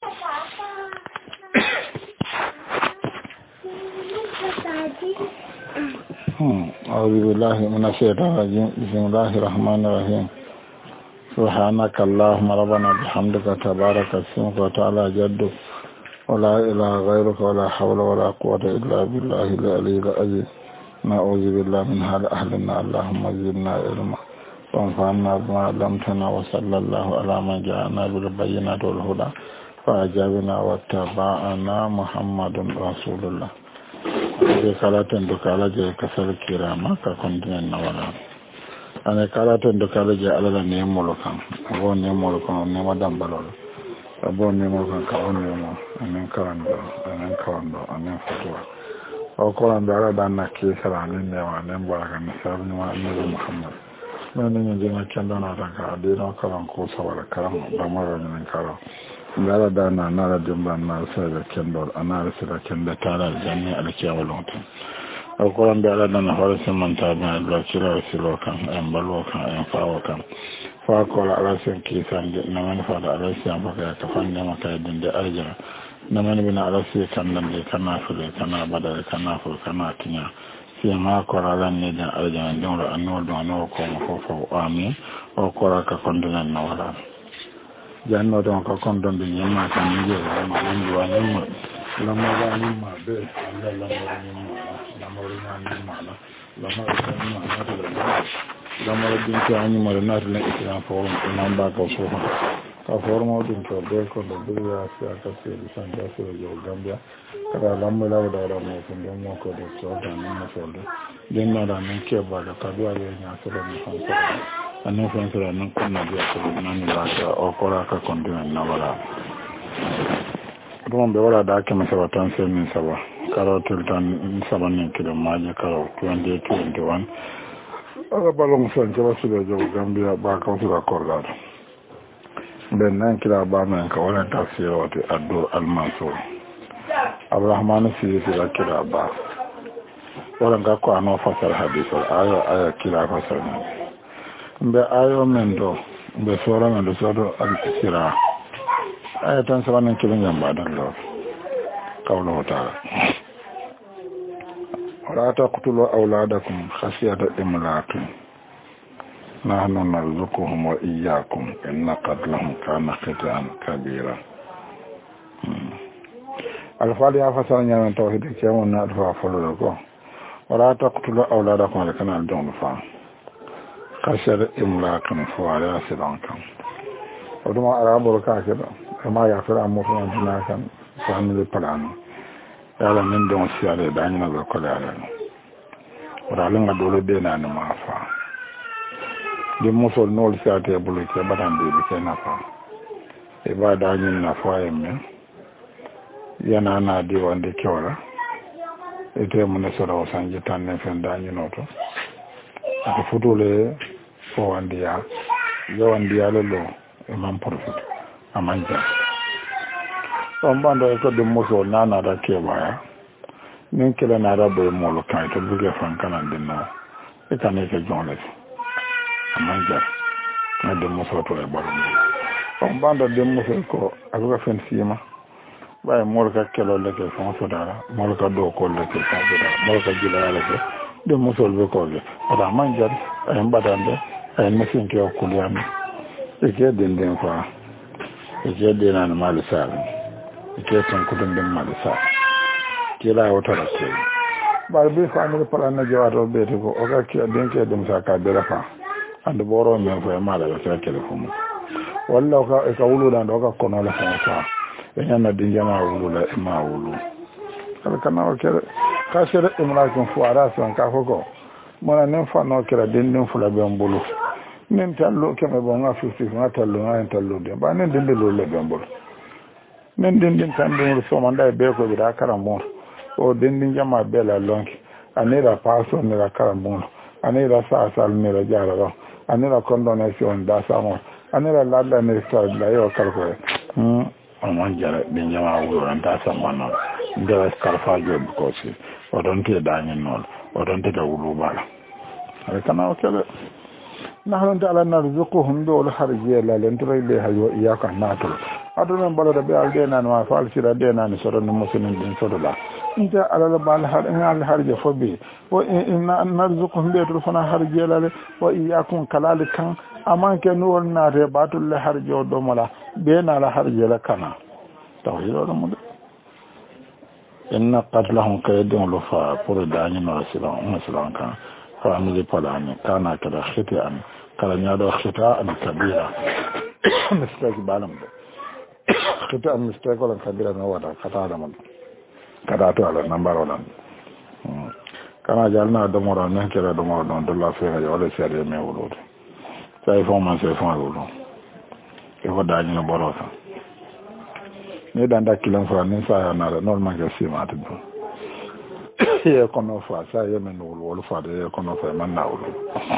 أعوذ بالله من الشيطان الرجيم بسم الله الرحمن الرحيم سبحانك اللهم ربنا بحمدك تبارك اسمك وتعالى جدك ولا إله غيرك ولا حول ولا قوة إلا بالله العلي العظيم نعوذ بالله من حال أهلنا اللهم زدنا علما وانفعنا بما علمتنا وصلى الله على من جاءنا بالبينات والهدى فأجابنا واتبعنا محمد رسول الله ade kalaten do kalaje kasal kirama ka kontinen nawala ane kalaten do kalaje alala ne molo kan abo ne molo kan ne madam balol abo ne molo kan ka on ne mo anen kawando anen fatwa o ko an dara dan na ke sala ne ne wa ne baraka ne sabu ne wa ne muhammad men ne jina kendo na ta ka de no kalan ko sawala karam ba maro ne karam ngara dana nara dimba na sada kendol anara sada kenda tara janni alkiya walonta alquran da ala dana hore semanta na la kira silo kan en balwo kan en fawo kan fa ko ala sen ki sande na man fa da ala sen baka ka fanne maka dinde arjana na man bina ala sen kan nan de kana fule kana badare kana ful kana tinya si ma ko ala ne da arjana don anno don anno ko mo fo amin o ko ka kondinan na wala janno don ko kondon de nyama kan ni je ma ngi wa nyama la ma wa nyama be Allah la ma nyama la ma nyama la ma la ma din ta anyi ma na ta islam forum imam ba ko so ka forum din to be ko do ya sa ka se di san da so yo gambia kada la ma la da mo kun do mo ko do so da ni mo so do den na da men ke ba da ka do ya nya so da mo san so annan fansura nan kunna biya ko nan ba ta o kora ka kontinent na wala don be wala da ake masa watan sai min saba karo tiltan sabanin kilo maje karo 2021 ala balon son ke wasu da jago gambia ba ka wasu da korda ben nan kila ba men ka wala tafsir wati addur al-mansur abrahman fi da kila ba wala ga ko ano fasal hadith aya kila fasal mbe ayo men do mbe sora men do sodo al-sira aya tan sabanan kilin yamba dan lo qawlu ta'ala wala taqtulu awladakum khashyata imlaqin nahnu narzuquhum wa iyyakum inna qatlahum kana khita'an kabira al-fali afasal nyaman tawhid ke won na do folo ko wala taqtulu awladakum kana al-dun fa kasar imlakin fuwara su don kan wadda ma arabar ka ke da kama ya fi ramu suna jina kan sami da faranu yara min don siya da danyi na zarkwa da yara wadalin a dole bai na ni mafa din musul nol siya ta yi bulu ke badan da yi ke na fa e ba danyi na fayin min yana na di wanda kyawara ita yi munisar wasan jitan nufin danyi noto aka fito le fo wandiya yawandiya lolo imam profit amanja on bando ko dum muso nana da ke baya nin kila na da boy molo kan to buge fan kanan dinna e kan e ke jonle amanja na dum muso to e baro on bando dum muso ko abuga fen sima bay molo ka kelo le ke fon so dara molo ka do ko le ke fon so dara molo ka jila le ke dum muso be ko le ada manja ay mbadande ay mesin ke okuliyami ike dindin fa ike dina na malisa ike tun kudin din malisa kila wata race ba bi fa ne fara na jawa to be to o ga ki din ke dum saka bera fa and boro men fa mala ga ta telefon wallahu ka wulu dan do ga kono la fa enya na din jama wulu la ma wulu kala kana o ke ka shere imlakin fuara san ka fogo mona nen fa no kira dindin fula be mbulu nen tallo keme bo nga fifi nga tallo nga tallo de ba nen dindin lo le be mbulu nen dindin tan do so manda be ko bida karamo o dindin jama be la lonki anira paso ne la karamo anira sa sal ne la jara anira condonation da samo anira lalla ne sta la yo kalko on jara bin jama wuro ran ta samo non de karfa job ko si o don te danyen non o don te da wulu bala kana o kele nahnu ta'ala narzuquhum bi wal harjiya la lan turai bi hayo iyaka natul adunan bala da be aldena no fa alsira dena ni soro no muslimin din soro la inta alala bal har in al harje fobi wa inna narzuquhum bi turfana harje lale wa iyyakum kalalikan amanke no wonna re batul la harjo do mala be na la harje la kana tawhiro do mo inna qatlahum kaydun lufa pour dani no silan kan family palani kana kada khiti'an kala nyaado khita'an kabira mistake balam khita'an mistake wala kabira no wada kata da man kada to ala number wala kana jalna do mo ran kera do mo don dolla fere wala sere me wolo sai fo man sai fo wolo e ko dani no borota ne danda kilan fa ne sa na normal ga sima to ye kono fa sa ye men wolo fa de ye kono fa man na wolo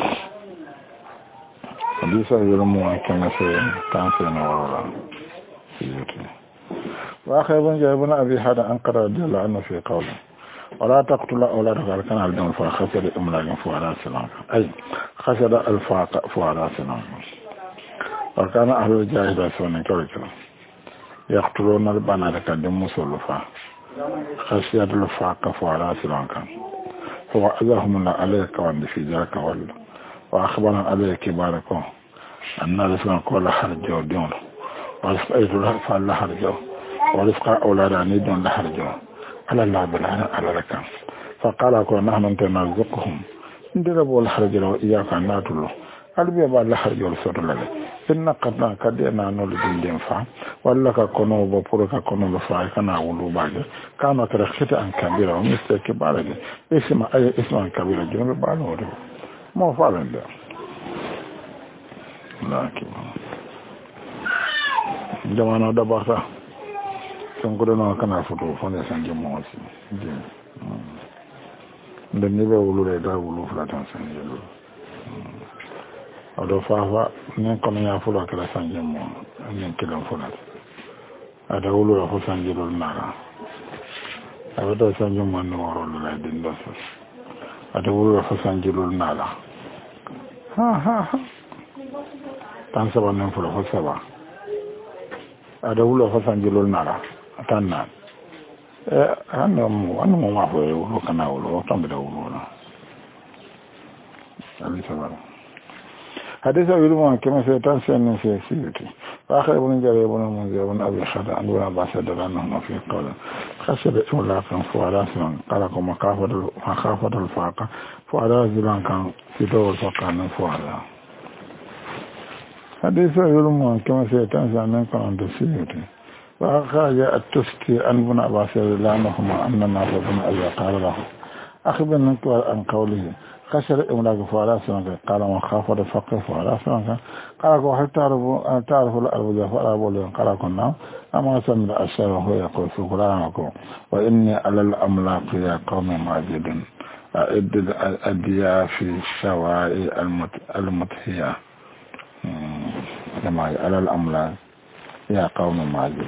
ndi sa yoro mo kan se tan se no wala siyoti wa khayban jabuna abi hada an qara jalla anna fi qawli wala taqtula awladaka kana al-dam fa khasara imlan fa ala salam ay khasara al-faqa fa ala salam wa kana ahlu jahida sunan kawita yaqtuluna al-banata kad musulufa khasiyat al-faqa fa ala salam fa azahum la alayka wa fi zaka walla wa akhbara alayka barako anna rasulun qala harjo dion wa sa'idul fa la harjo wa rizqa awladani don la harjo ala la bilana ala rakam fa qala ko nahnu tanazquhum ndira bol harjo wa iyaka natulo albi ba la harjo soto la inna qadna kadena no lidin fa walla ka kono bo pour ka kono lo fa kana wulu baage kana kada khita an kabira o mistake balade isma ay isma kabira jono balo do mo falanda lakin jamana da bata sun gudana kana fito fone sanje mo wasi da ni be wulu da wulu fulatan sanje lo ado fafa ne kono ya fulo kala sanje mo ne kilan fulata ada wulu ya fo sanje lo nara ada sanje mo no woro la din do so ada wulu ya fo sanje lo nara ha tan saba nan fulo fo saba ada wulu ya fo sanje lo nara tan na anu mo ma fo wulu kana wulu tambe da wulu na ali sabara حديث أبي لمن كما سيتان سنة سيسيرتي وآخر ابن جرير ابن منذر ابن أبي خدع عن ابن عباس عنهما في قوله خسر إملاقا فعلا سلام قالكم مخافة الفاقة فعلا زلان كان في دور فقانا فعلا حديث أبي لمن كما سيتان سنة كان سيسيرتي وأخرج التسكي عن ابن عباس عنهما أن الناس ابن أبي قال له أخبرني عن قوله خسر إملاق فعلا سنك قال من خاف الفقر فعلا سنك قال هل تعرف الأرض فعلا بولي قال كنا أما سمع الأشياء وهو يقول في قرآنكم وإني على الأملاق يا قوم ماجد أعد الأدياء في الشوائع المتهية على الأملاق يا قوم ماجد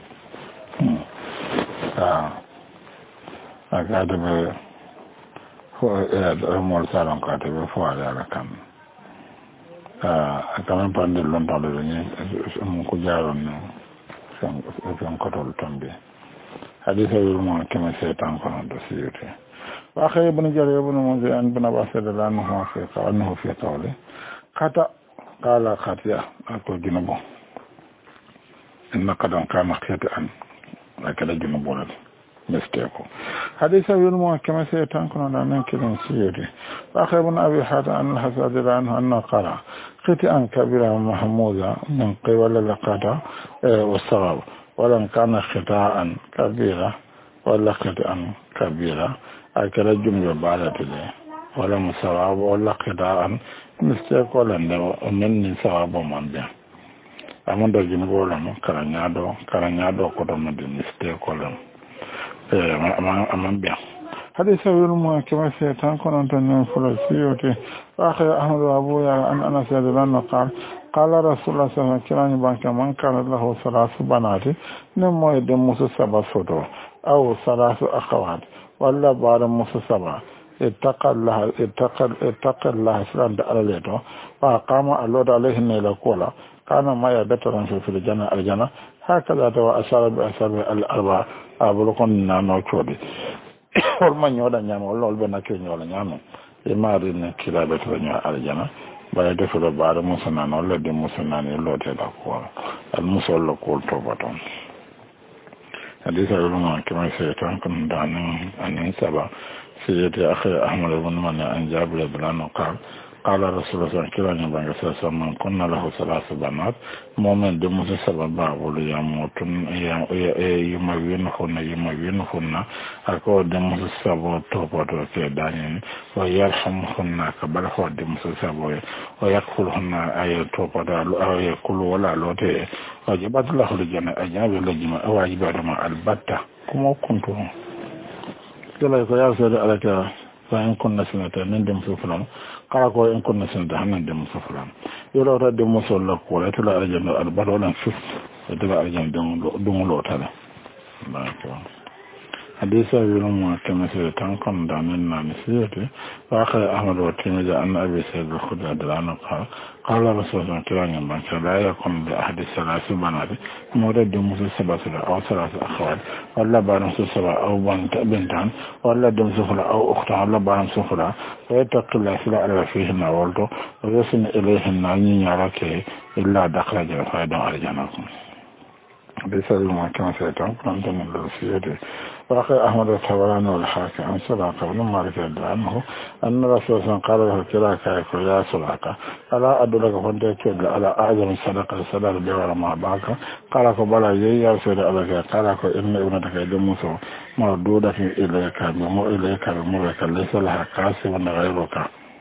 أكاد mol salon ka te be fo ala kan kamen pandel lon tawde ni mo ko jaron no san ko tol tombe hadisa wi mo kema setan ko do siyute wa khay ibn jarir ibn munzir an ibn abbas radhiyallahu anhu fi qawli qata qala khatiya ko junubo inna qadan kana khati'an akada junubo mistake hadisa yulmu kama saytan kono da nan kiran siyede wa khaybun abi hada an hasad anhu anna qara khiti an kabira mahmuza min qawla laqada wa sawab wala kana khita'an kabira wala khita'an kabira akala jumla balati wala musawab wala khita'an mistake wala min sawab man bi amanda jumbo la karanyado ko do man mistake wala aman biya hadisa yulmu kama saytan kono tan fulasiyoti akhi ahmad wa abu ya an anas radhiyallahu anhu qala rasulullah sallallahu alaihi wasallam banka man kana lahu salasu banati nemo de musu saba soto aw salasu akhawat walla bara musu saba ittaqallaha sallallahu alaihi wa qama allahu alaihi la kola kana ma ya betaran fi janna aljanna هكذا تو أسار بأسار الأربعة أبلغون نانو كودي والمن يودا نعم والله البنا كين يودا نعم يمارين كلابة بنيا الجنة باي دفل بعد مسنان ولا دي مسنان يلو تدا كوا المسول لقول توبتون حديث العلماء كما سيتم كن دانين أن سبا سيدي أخي أحمد بن من أن جابر بن قال قال رسول الله صلى الله عليه وسلم من كنا له ثلاث بنات مؤمن دمس سبب بابول يموتن يموينهن أكو دمس سبب توبتو كدانين ويرحمهن كبر هو دمس سبب ويكفلهن أي توبتو أو يكل ولا لوتي وجبت له الجنة أجاب الجنة أو أجبت ما البتة كما كنتم كلا يا سيدي عليك فإن كنا سنة نندم في فلان قال إن كنا سنة نندم في فلان يلو رد مسول لك ولا تلا أرجن البر ولا نشوف تلا أرجن دون لو تلا حديث يوم كما سيتم كن داننا نسيته وآخر أحمد والترمذي أن أبي سعيد الخدري عنه قال رسول الله كلام بانك لا يكون بأحد الثلاث بنات مولد موسى سبعة أو ثلاث أخوات ولا بان سبعة أو بنتان ولا دم سفرة أو أختان ولا بان سفرة ويتقي الله سلا فيهن ولده ويسن إليهن أن يراك إلا دخل جنة فايدا على جناكم بيسأل ما كان سيتم كان دون الوسيلة وأخي أحمد الطبراني والحاكم عن سلاقة بن مالك عنه أن رسول الله قال له كلاك يا سلاقة ألا أدلك فانت كيد على أعظم صدقة صدقة بيور ما باك قال بلا يا سيد أبك قال إن ابنتك دمسو مردودة إليك بمرك ليس لها كاسب غيرك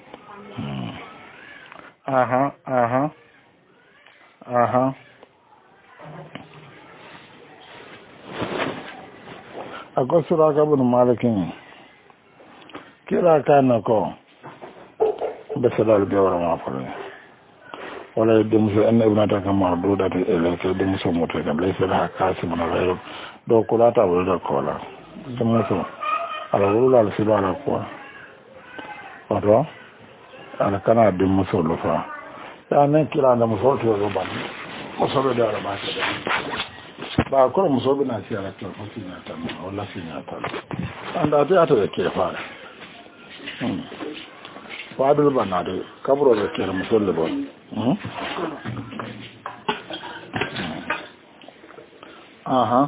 akwai suraka bin malikin kira kana ko da sadar biyawar mafarin wala yadda musu yan ibnata kama duda ta ilaka da musu mutu kan laisa da haka su mana gairu da kula ta wuri da kola da musu alwurula da su bala kuwa wato alkana din musu lufa ya nan kira da musu wata yau ba musu da araba ta da ba kuma musobi na ci a rakiyar kwafi na ta nuna wala fi na ta an da ta yata da ke fara fadil ba na da kaburo da ke da musolli ba aha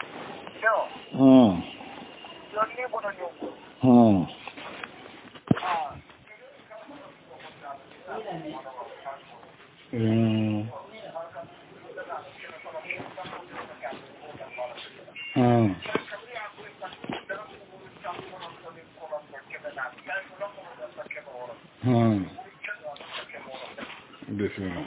Bismillah.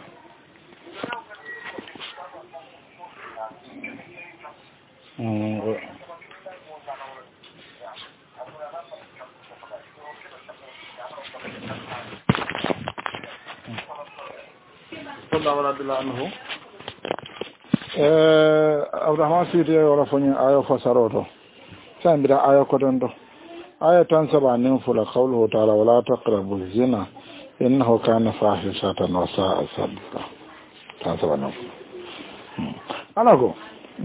Abraham sidi wala fonyi ayo fasaroto sambira ayo kodondo ayo tan sabanin fula qawluhu ta'ala wala taqrabu zina innahu kana fahishatan wa sa'a sabila tan sabanin alako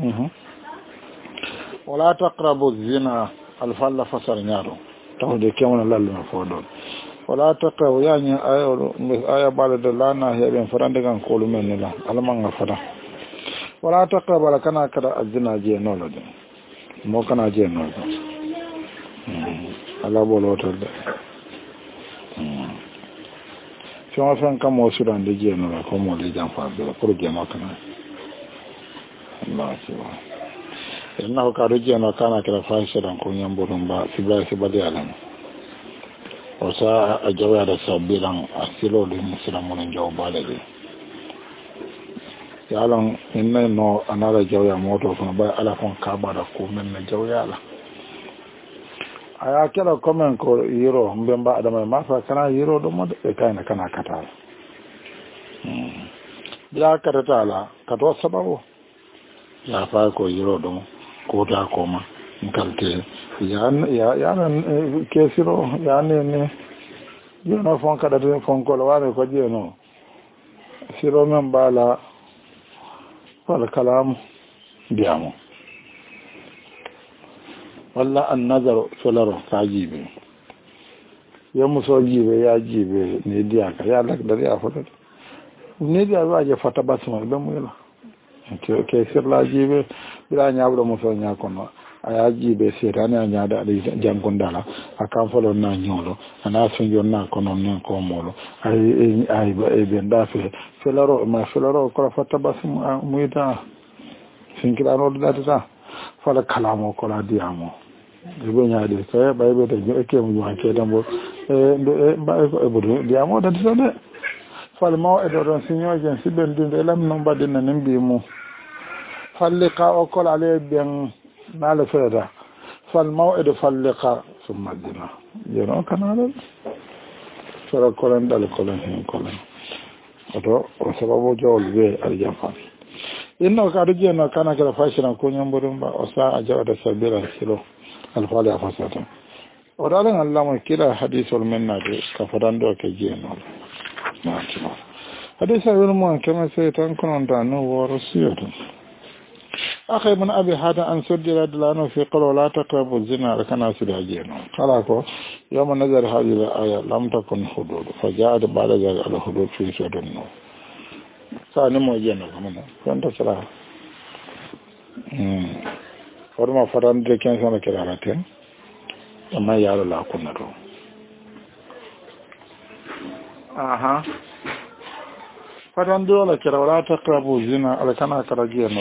wala taqrabu zina alfalla fasar nyaro tawde kemona lallu fodon wala taqrabu yani ayo balade lana heben farande kan kolu men la alman fada wala taqrabu la kana kada azina je nolo de mo kana je nolo ala bolo tolde so fan kam mo sudan de je nolo ko mo le jam fa be ko je makana Allah siwa inna ka do je no kana kada fa sudan ko nyambo dum ba sibla sibade alam o sa a jawya da sabilan asilo de muslimun jawbale de yalan inna no anara jawya moto kono bay ala kon kabara ko men na jawya la aya kala komen ko yiro mbemba adama ma fa kana yiro do mod e kayna kana katala bila katala kato sababu ya fa ko yiro do ko ta koma nkalte ya kesiro ya ne yino fon kada de fon ko wala ko jeno siro men bala wal kalam diamo walla an nazaro solaro ka jibe yamu so jibe ya jibe ne dia ka ya lak dari afoto ne dia waje fata basma be mu la ke sir la jibe bila nyaabdo mo so nyakono aya jibe setane nyaada ali jangondala akam folo na nyolo ana sunjo na kono non ko molo ay be ndafe solaro ma solaro ko fata basma muita sinkirano data fala kalamo ko la diamo be nyaade so bay be te ke mu wanke dambo mbay ko e bodu diamo data so de fala maw e don signo jen siben dinde lam no badina nimbi mu falliqa o ko la le ben nala feda fal maw'id falliqa summa dina yeno kanala sura kolan dal kolan hen kolan oto o sababu jawol be aljafa inno ka rije no kana kala fashina ko nyamburum ba o sa ajawada sabira silo alfali afasata o dalan Allah mo kila hadithul minna de ka fadando ke jeno ma tuma hadisa wal mo kama sai tan konon da no woro siyatu أخي من أبي هذا أن سجل دلانه في قول لا تقربوا الزنا لكنا سلاجينه قالوا يوم نزل هذه الآية لم تكن حدود فجاءت بعد ذلك الحدود في سورة النور ثاني موجينه كمان كنت سلا ورما فران دكان سنة كرامتين أما يارو لا كنا رو فران دولا كرا ولا تقربوا الزنا لكنا كراجينه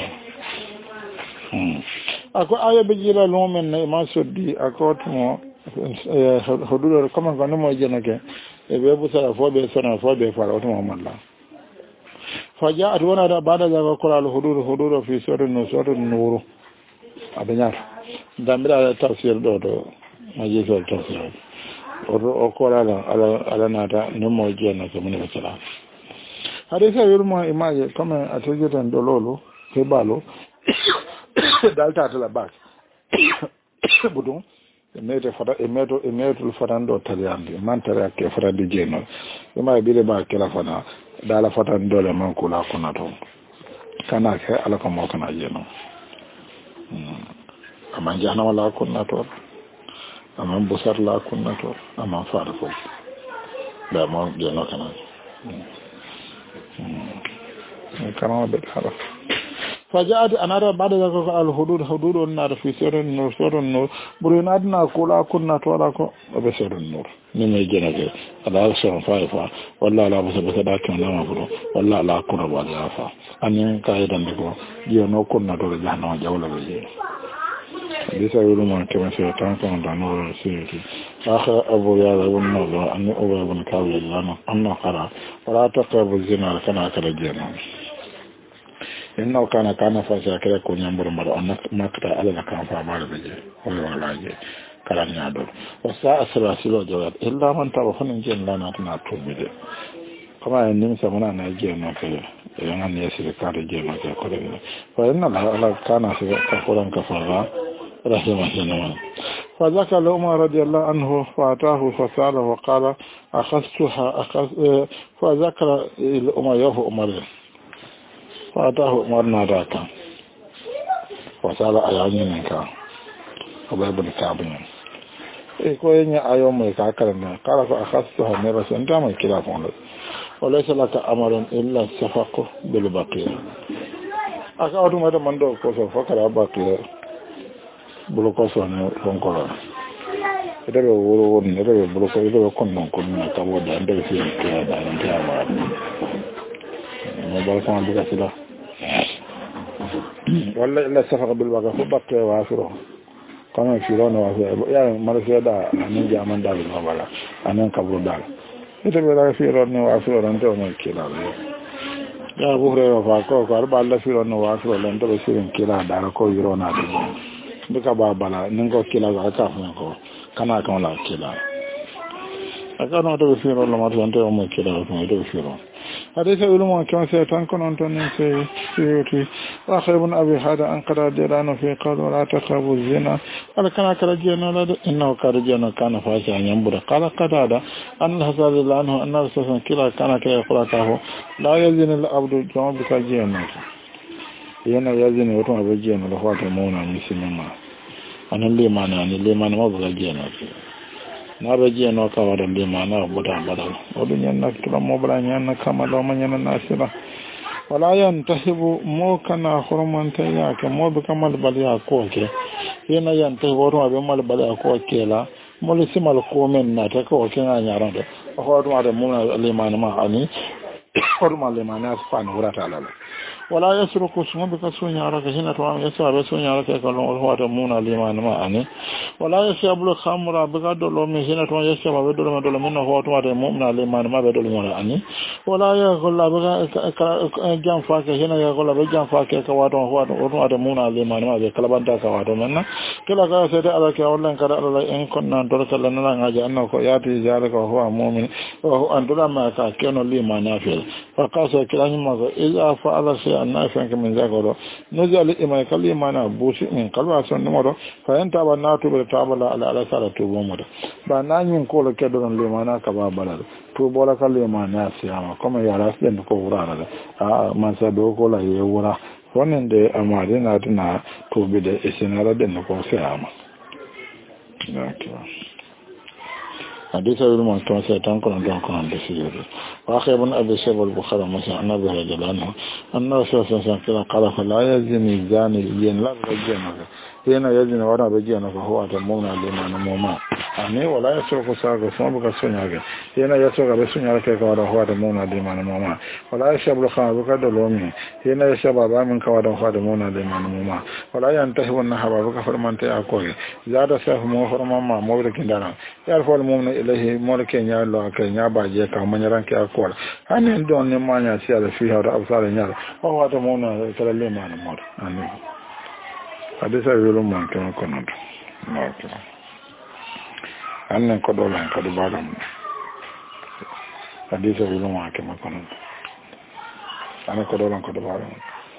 ako aya be jira lomen ne ma soddi ako to hodudo comme ko no mo jenake e be bu sara fo be sona fo be fara to mo malla faja adwana da bada da ko la hududo fi sura nur abenya damira tafsir do ma je so tafsir o ko la ala nata no mo jenake mo ne sala hadisa yurma imaje comme atojetan do lolo ke balo dalta la bak budum emete fada emeto fadando taliandi mantara ke fada jeno ma bile ba kala fana dala fata ndole man kula kuna to kana ke ala ko mo kana jeno aman jana wala kunna to aman busar la kunna to aman fara fo da mo jeno kana kana be hala فجاءت أنا بعد ذلك الحدود النار في سور النور برينادنا كولا كنا تولاكو بسور النور نمي جنجي على سور فايفا والله لا بس داك ما برو والله لا كنا ولا فا أن كايدا نكو جينو كنا تول جهنم جولا بيجي ليس يقولون ما كما سيتان كان دانو سيتي آخر أبو يا ابن نور أن أبو ابن كاوي لنا أن قرأ ولا تقربوا الزنا كنا كرجنا إنه كان فاشا كده كون يمبر مرة أنك ما كتا على كان فعمال بيجي ولا جي كلام يادور وساء سلاسلو جواب إلا من تبخن إنجين لا ناتنا توميدي كما ينمي سمنا ناجي نوكي يعني يسير كاري جي نوكي كورينا فإن الله كان كفورا كفارا رحمه الله فذكر لعمر رضي الله عنه فأتاه فسأله وقال أخذتها فذكر لعمر يوه عمر فأتاه عمر ناداك وسأل أياني منك أبي بن كعب ko yin ayo mai kakar ne kala ko akhastu ha ne rasul da mai kira fon walaysa laka amarun illa safaqu bil baqiya aka wadu mata mando ko so fakara baqiya bulo ko so ne fon ko ida be woro won ne be bulo ko ida be kon non ko na ka woda ande fi kira da ran ta ma mo bal ko ande ka sila walla illa safaqu bil baqiya wa afro kama firono wa ya marfiya da anan jaman da ba bala anan kabru dal ita be da firono wa firono to mo kila ya buhre wa ko arba Allah firono wa firono to be sirin kila da ko yirona da duka ba bala nin ko kila ga ka fa ko kana kan la kila aka no to be firono ma to mo kila ko to firono حديث علماء كما سيتنكن أنتم سيوتي وآخر ابن أبي هذا أن قرأ ديرانه في قول ولا تقربوا الزنا قال كان كرجينا إنه كرجينا كان فاشا ينبر قال قد هذا أن الحساب الله عنه أن رسولا كلا كان كي يقول له لا يزن الأبد جمع بكجينا yana yazini wato abaje no da fata mona musulma anan limana ne limana ma buga je no na baje no ka wada limana buda badal odun yanna kila mo bala nyanna kamalo manyana nasira wala yantahibu mo kana hurmanta ya ke mo be kamal bal ya ko ke yana yantahibu wato abe mal bal ya ko ke la mo le simal ko men na ta ko ke nga nyaran de ko do ade mo limana ma ani horma limana subhanahu wa ta'ala wala yasruku suma bika sunya raka hina to am yasa be sunya raka ko lon wata muna liman ma ani wala yasabul khamra bika do lo mi hina to yasa ba do lo min ho to wata mu'mina liman ma be do lo ani wala ya golla bika jam fa ke hina ya golla be jam fa ke ka wata muna liman ma be kalabanta ka wata menna kila ka sai da alaka wallan kada Allah in kunna do kala nan ngaji anna ko yati zalika huwa mu'min wa andura ma ka keno liman nafil fa qasa kilani ma iza fa'ala anna fanka min zakaro nuzal ima kalima na bushi min kalwa son numero fa yanta ba na to be tabala ala sala to bomo ba na yin ko le kedon le mana ka ba balal to bola kalima na siyama kuma ya rasen ko wurara a man sa do ko la ye wura wannan da amare na tuna to be da isinara da ko siyama حديث ابن مسعود سيتنقل عن بسير واخي ابن ابي شيبه البخاري مثلا ان ابي رضي الله عنه ان رسول الله صلى الله عليه وسلم قال فلا يزني الزاني ين لا يزني هنا يزني ولا بيجينا فهو اتمون لمن موما اني ولا يسرق ساق سمبك سنيا هنا يسرق بسنيا كيف هو اتمون لمن موما ولا يشرب الخمر بكدلومي هنا يشرب من كواد هو اتمون لمن موما ولا ينتهي النهب بكفر من تاكل زاد سيف مو فرما مو بكندانا يعرف المؤمن ilahi molke nya lo ka nya baje ka manyaran ke akola hanen don ne manya sia da fi hada absara nya o wata mona kala le man mod ani hadisa yelo man kan kono to annen ko do lan ko do badam hadisa yelo man kan kono annen ko do lan ko do badam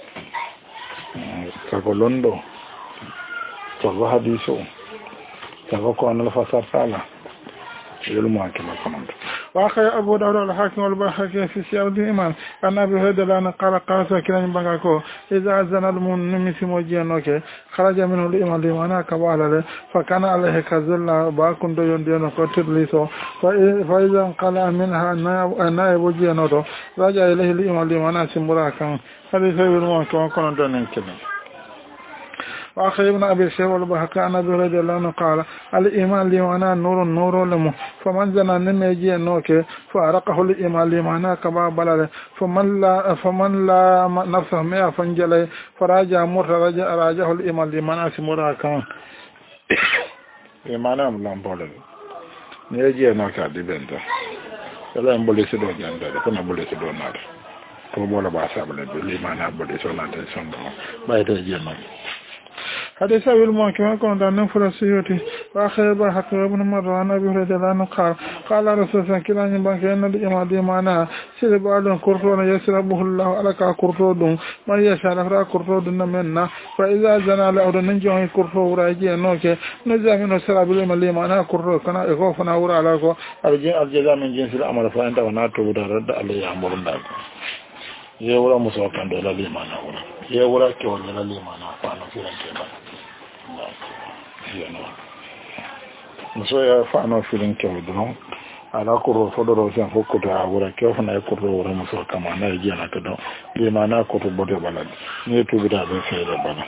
ka ko londo to hadiso ka ko an fasar sala يلوم كما كنت واخي ابو داود الحاكم والبيهقي في سياق الايمان ان ابي هريره قال سكران بانكو اذا اذن المؤمن مسموجينوك خرج منه الايمان لمن كباله فكان عليه كذل باكون دو يندينو كتليسو فاذا قال منها انا يبوجينو رجع اليه الايمان لمن سمراكان هذه يلوم كما كنت نكمل وآخر ابن أبي شيبة والبيهقي عن أبي رضي الله عنه قال الإيمان لمعنى نور له فمن زنا نمجي نوك فأرقه الإيمان لمعنى كبا بلد فمن لا نفسه ما فنجلي فراجع راجعه الإيمان لمعنى سمرا كان إيمان أملام بلد نيجي نوك أدبنتا يلا ينبولي سدو جانتا كنا بولي سدو نار كوبولا باسا بلد لمعنى بولي سوناتا سندو بايتا جينوك حديث أبي الموكي كنت أن نفر السيوتي وآخر بحق ابن مروان أبي هريرة عنه قال رسول الله كلا ينبغي أن الإمام دي معنا سير بعض كرتون يسربه الله على كرتون من يشاء لفرا كرتون منا فإذا زنا لأود ننجوه كرتون راجي نوكي نزا منه سراب الإمام دي معنا كرتون كنا إخوفنا ورا علىكو الجزاء من جنس الأمر فأنت وناتو رد عليه أمر داك يورا مسوكان دولا لي معنا ورا يورا كيولا لي معنا فانا فيران كيبا muso ya fa'ano filin kyau don ala kuro fodoro san fokuto a wura kyau fana ya kuro wura muso kama na yi na ka don yi ma na kuto bode balad ne to bida bin sai da bana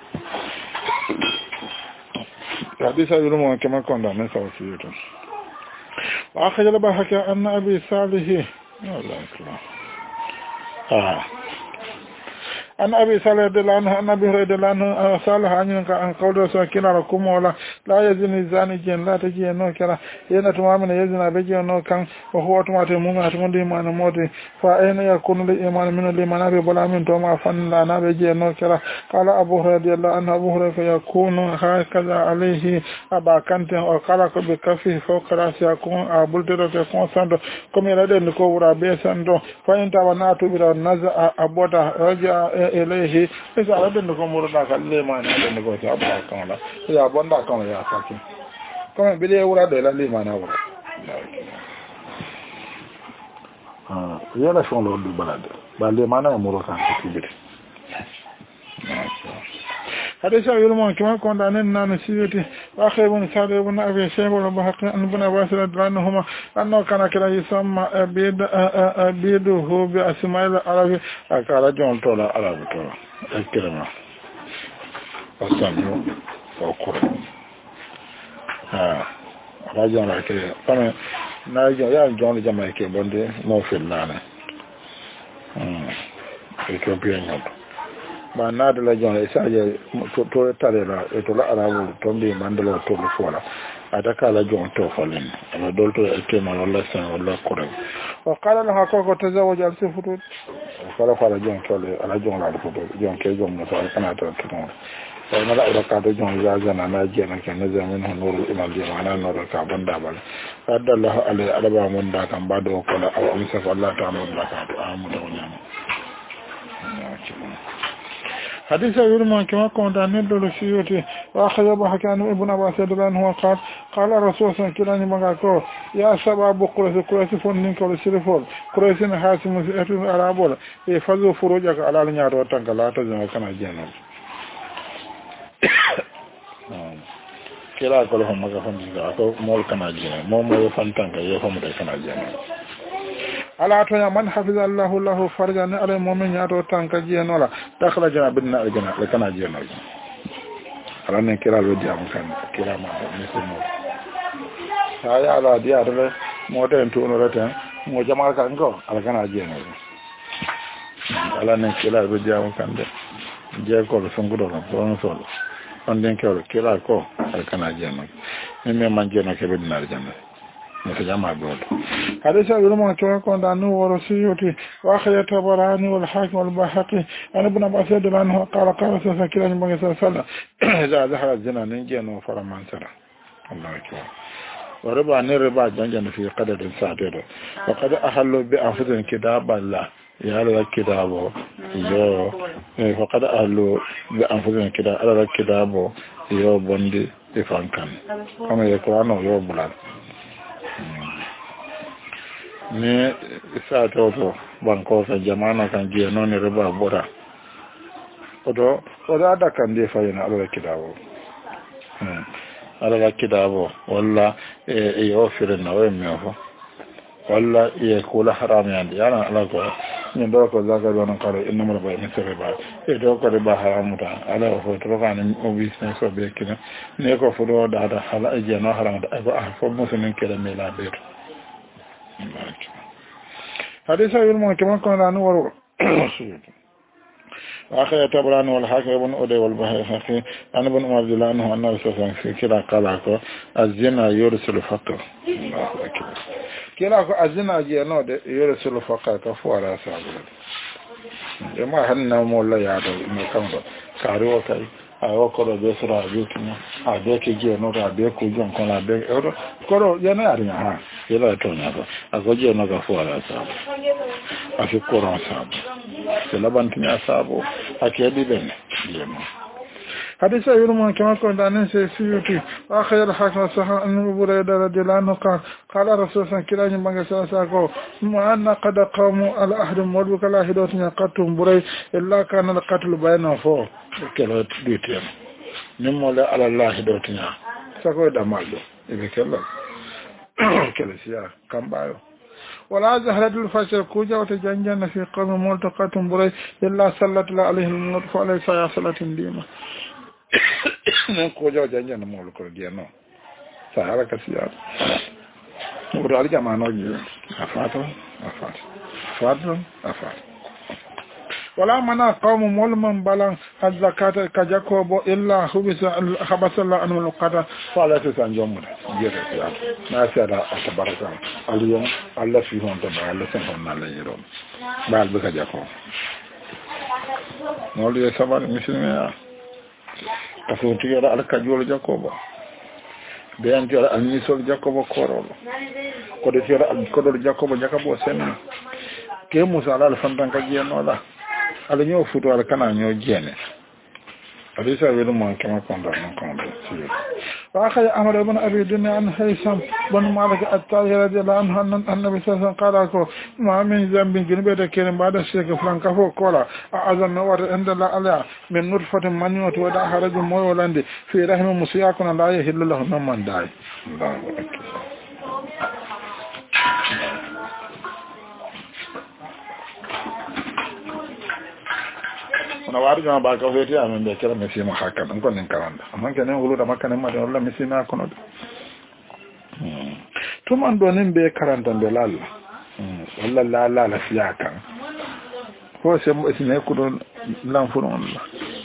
hadisa yulmu kama konda ne sa wasu yuto wa akhajal ba haka anna abi salih Allah akbar أن أبي صالح دلانه أن أبي هريرة دلانه صالح عن قوله سكينا ركوم ولا لا يزني الزاني جن لا تجي إنه كلا ينتمى من يزني بيجي إنه كان وهو توماتي مما تمدي ما نموتي فأين يكون الإيمان من الإيمان أبي بلا من توما فن لا نبيجي إنه كلا قال أبو هريرة الله أن أبو هريرة يكون هكذا عليه أبا كنت وقال بكفيه فوق رأس يكون أبولتر يكون سندو كم يلدي نكورا بيسندو فإن تابناتو بلا نزع أبوتا رجع إليه إذا أردنا كمورنا كلمة نحن نقول أبغى كملا إذا أبغى كملا يا ساكن كم بدي أورا دلا لما نقول يلا شو نقول بالبلد بالله ما نعمره كان كبير حديث يلمون كما كنت أننا نسيتي وأخي بن سعد بن أبي شيبة وبحق أن بن عباس رضي الله عنهما أنه كان كلا يسمى بيده بأسماء العربي قال جون تولا عربي تولا الكلمة وسمعوا وقرأوا رجع لك فما نرجع يا جون جماعة بندي مو في اللعنة Ethiopian ba na da la jona isaje to tare la to la arabu to mbi mandalo to lu fola ataka la jon to folen ala dolto e ma wala san wala kore wa qala laha ko tazawaj al sifut qala qala jon to le ala jon la ko jon ke jon na fa kana to to wa mala ura ka to jon ya zana na je na kan zamin nurul imal di mana nurul ka banda bal adallahu ala araba mun da kan ba do ko la aw amsa Allah ta mun da ka to amu da wannan حديث يرمى كما كنت عن ندل السيوتي وأخذ بحكان ابن عباس عنه قال قال الرسول صلى الله عليه وسلم يا سبب قريش فنين كل قريش حاسم العرب يفضل فروجك على النار وتنقل تزم كما جنب كلا كلهم ما كفن مول كما جنب مو يفنتنك يفهم كما جنب ala to ya man hafiza Allahu lahu farjan ala mu'min ya to tanka jenola dakhala jana binna aljana le kana jenola ala ne kira lo diam kan kira ma ne ko mo saya ala dia de mo den to no rata mo jamal kan ko ala kana jenola ala ne kira lo diam kan de je ko lo sungudo no don so on den kira ko ala kana jenola ne man jenola ke binna aljana نتجمع بود حديث يقولون كما كنت عنه ورسيوتي وأخي الطبراني والحاكم والبيهقي عن ابن عباس رضي الله عنه قال قال سكير عن النبي صلى الله عليه وسلم إذا دخل الزنا ننجن وفرمان سرى الله أكبر وربا نربا جنجن في قدر ساعتين وقد أحلوا بأنفسهم كتاب الله يا الله كتابه يو فقد أحلوا بأنفسهم كتاب يو بندي يفانكن كما يقولون يو بلاد ne sa toto banko sa jamana kan je non riba bora odo ada kan de fa yana ala kidabo walla e ofire na we mefo walla e kula haram yandi yana ala ko ni do ko zaka don kare innamal bay misre ba e do ko riba haram ta ala ko to kan o business so be kina ne ko fudo da hala e je no haram da ko fo musulmin kala mela beto حديث يقول كما كنا نور وأخي الطبراني والحاكم ابن أودي والبيهقي عن ابن عمر رضي الله عنه أنه صلى الله عليه وسلم كلا قال الزنا يورث الفقر كلا الزنا يورث الفقر كفوا سابر ما هن مولا يادو مكانه كاريو كاي ayo ko be sura yutuma abe ke je no ra be ko jon ko la be oro ko yana ari ha yela to nya ko agoje no ga fo ala sa afi ko ron sa se la ban tinya sabo akedi ben yemo حديث يقولون كما كنت عنه سيوتي وآخر الحاكم صحيح أن أبو هريرة رضي الله عنه قال رسول الله كلا جمع ساساكو ما أن قد قاموا على أحد مولوك لا هدوتنا قتل بري إلا كان القتل بينه فوق كلا ديتين نمولا على الله هدوتنا ساكو دمالو إذا كلا سيا كم بايو ولا زهرة الفجر كوجا وتجنجن في قوم ملتقات بري إلا صلت عليه الموت فعليه سيا صلاة ديما nan ko jaw janja na mo ko dia no sahara ka siya mo do ali jama no ji afata wala mana qawm mulman balan az-zakata ka jakobo illa hubisa habasa Allah an mulqata fala ta san jomu jere ya na sada atabaraka aliyon Allah fi hon ta ba Allah san hon na la yiro bal be ka jakobo no li sabar misilme afo tiyara alka jolo jakobo be an tiyara almisol jakobo korolo ko de tiyara alkodol jakobo senna ke musa ala fantan ka jeno la ala nyo futo ala kana nyo jene alisa welo mo kama konda non konda وأخذ أمر بن أبي الدنيا عن هيثم بن مالك التالي رضي الله عنه أن النبي صلى الله عليه وسلم قال ما من ذنب جنبه كريم بعد الشرك فلان كفو كولا أعظم نوات عند الله عليها من نطفة منيوت ودع خرج مولاندي في رحم مسياكنا لا يحل له من داي الله أكبر na wari jama ba ka feti amen be kala mesi ma hakka dan kon nin karanda amman kene wulu da makane ma de wala mesi ma kono to man do nin be karanta be lalla walla la fiya kan ko se mo ne ko don lan furon la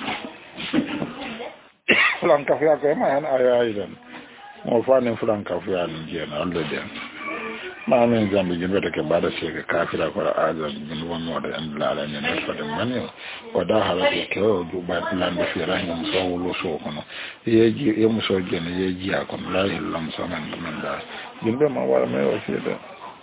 fulan ka fiya ko ma an aya idan mo fa ne fulan ka fiya ni je na Allah den ma men zambi jin wata ke bada ce ga kafira ko azan jin wannan da an lala ne da fadin mani wada halaye ke do ba lan da fira ne so wolo so kono yeji e muso gene yeji akon la illam sanan man da jin be ma wala me o ce da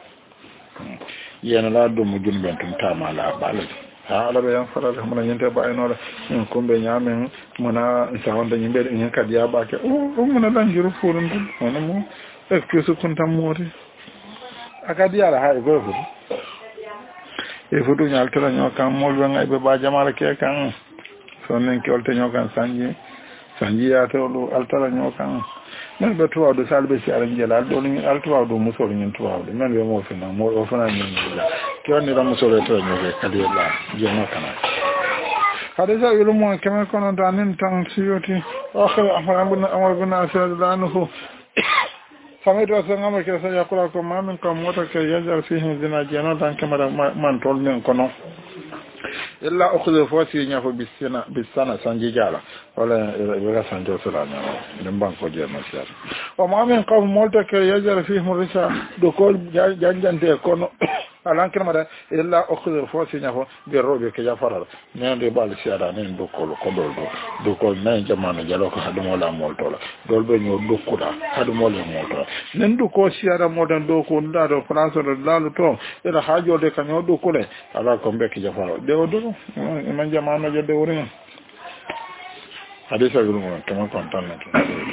yana la do mu jin ben tun ta mala bala ha ala be yan fara da mun yente ba ino da in kumbe nyamen muna sa wanda nyimbe in kadiya ba ke o mun lan jiru furun dum wannan mu excuse kun tam mori akadi ala ha e gofu e futu nyal tara nyokan molbe ngai be ba jamala ke kan sonnen ke olte nyokan sanji ya to do altara nyokan men be tuwa do salbe ci aran jela do ni altuwa do musol ni tuwa do men be mo fina mo o fana ni ke on ni da musol to nyoke kadi la je nokana hadisa yulu mo kemen kono danin tan siyoti akhir amar bin asad anhu سمعت رسول الله كذا يقول لكم ما منكم موتك يجعل فيه زنا جنات كما من طول من كنو إلا أخذ فوسي نفو بالسنة سنجيجالا ولا يبقى سنجو سلام نبان كوجي مسيار وما من قوم موتك يجعل فيه مرسا دكول جانجان تيكونو alan kirma da illa ukhudhu fosi nyafo bi robe ke jafara ne de bal siara ne dokolo ko dokol ne jamana jalo ko hadumo la moltola dolbe nyo dokuda hadumo le moltola nen doko siara modan doko nda do france do lalu to ila hajo de kanyo dokole ala ko be ke jafara de o do man jamana jode wori hadisa gulu mo kama kontan na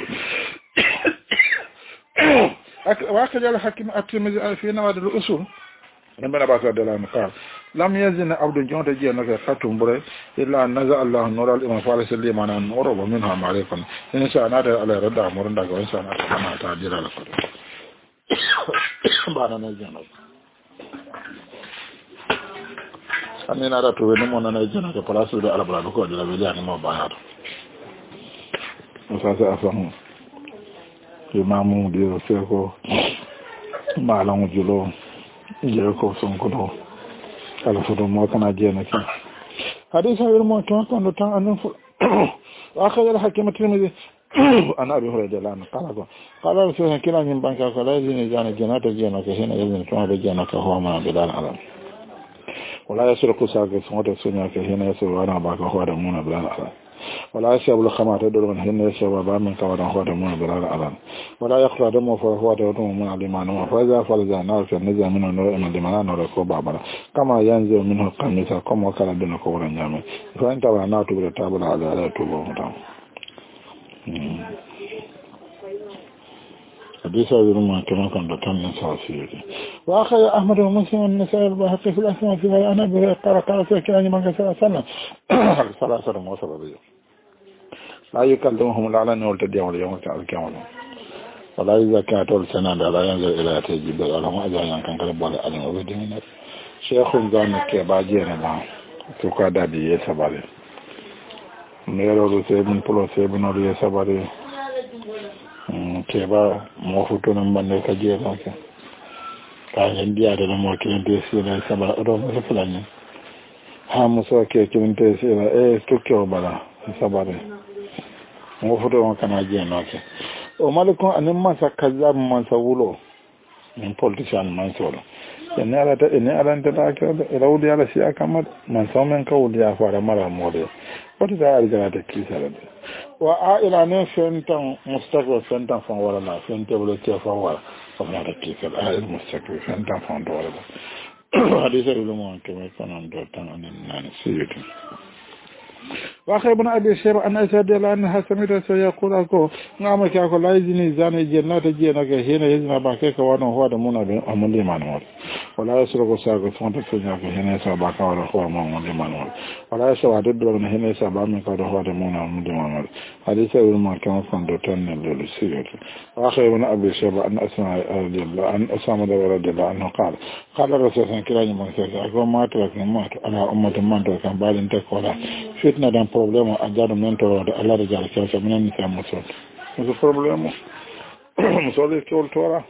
wa kajal hakim at-tirmidhi fi nawad al-usul نبنا باسا دلان قال لم يزن عبد جونت جي نك خاتم بري الا نزع الله نور الامام فارس اليمان نور ومنها عليكم ان شاء الله على رد امر دغ ان شاء الله ما تعجل لكم بانا نجن amina da to wani mon na jina da palasu da alabra ko da bele ani mo bayato musasa afamu imamu dio seko malang julo jere ko son ko do ala fodo mo kana jena ki hadisa wir mo ton do tan anan fu akhadha al-hakim at-tirmidhi ana abi hurairah qala rasul kila min banka ko la zina jana janata jana ko hena yazina to be jana ko ho ma be dal alam wala yasruku saga so to sunya ko hena yasu wana ba ko ho da mun be dal alam ولا يشرب الخمر تدور من هن يشرب باب من كواد هو من بلال علم ولا يخرج دم فهو دم من الإيمان وفإذا فلذ نار فنزع منه نور من الإيمان نور كوبابا كما ينزل منه القميص كما وكل بين كور النعم فأنت وأنا تبر تابل على توبه متام حديث أبي ما كما كان بتمن ساسير وأخذ أحمد ومسلم النسائي البهقي في الأسماء في أنا قال في كلام من كسر سنة ثلاثة موسى لا يكلمهم الأعلان والتدين واليوم القيامة ولا إذا كانت السنة لا ينزل إلى تجيب الألم أجل أن كان قرب على ألم وبدين شيخ زانك باجينا ما تقعد دي يسباري ميرو سيبن بلو سيبن أولي يسباري keba mo futo nan bande ka je ka ka ndiya da mo kinte sira sabara do mo fulani ha mo so ke kinte sira to ke bala sabare mo futo on kana je no ke o malikon anin masa kazzab man sawulo min politician man solo ene ala ta ka rawdi ala si akamat man sawmen ka wudi ya fara mara mode wata da arjana ta kisara wa ila ne fentan mustaqbal fentan fan wala na fente bolo ke fan wala fa da kisara al mustaqbal fentan fan do wala hadisa ilmu ke me kanan do tan anan nan sirri وأخي ابن أبي شيبة أن أشهد إلى أنها سمعت سيقول أكو نعم كأكو لا يزني زاني جنات جينك هنا يزنى باكيك وانا هو دمونا أمولي مانوال ولا يسرق ساق فونت سجنك هنا يسابك وانا هو أمولي مانوال ولا يسوى دبلغن هنا يسابك وانا هو دمونا أمولي مانوال حديث يقول كما كنت تنن للسيرة وأخي ابن أبي شيبة أن أسامة رضي الله عنه قال الرسول صلى الله عليه وسلم أكو ما تركنا ما على أمة من تركنا بعد انتك ولا فتنة دان problème a jaɗo men to Allah da jara kewsa minen mi sam musol muso probléme o musole kewol tora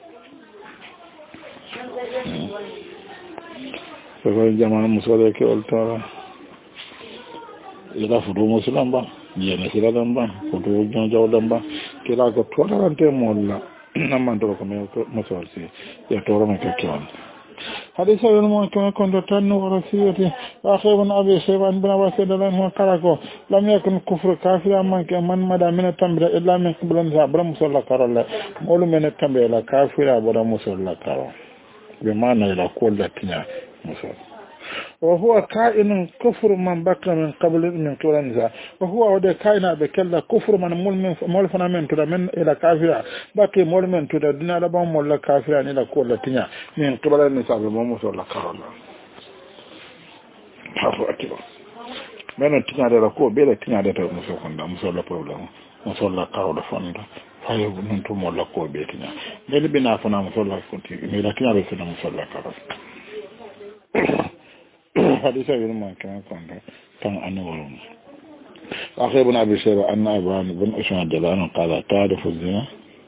soko jamana musole kewol tora ila fudu musulam ba yene siladan ba fudu jawdan ba kila ko torarante molla namantoro ko musol si ya torama ke kewol حديث يلمون كما كنت تنو ورسيتي وأخي ابن أبي شيبة بن عباس له قرأكو لم يكن كفر كافر من مدى من التنبير إلا من قبل نزابر مسلا كارل مولو من التنبير إلا كافر أبدا مسلا كارل بمعنى إلى كل تنيا مسلا وهو كائن كفر من بقى من قبل من طول النساء وهو ودي كائن بكلا كفر من مول فنا من طول من إلى كافر باقي مول من طول الدنيا لبا مول كافر إلى كل تنيا من قبل النساء بمومس ولا كارلا حفو أكبر من التنيا دي لكو بيلا التنيا دي مسو كندا مسو لا بروبلم مسو لا كارلا فندا فايو ننتو مول لكو بيتنيا نيلي بنا فنا مسو لا كنتي ميلا تنيا دي سنا مسو لا كارلا حديث يلمون كما كنت تنو أخي ابن أبي شيبة أن أبان بن أسمان جلان قال تعرف الزنا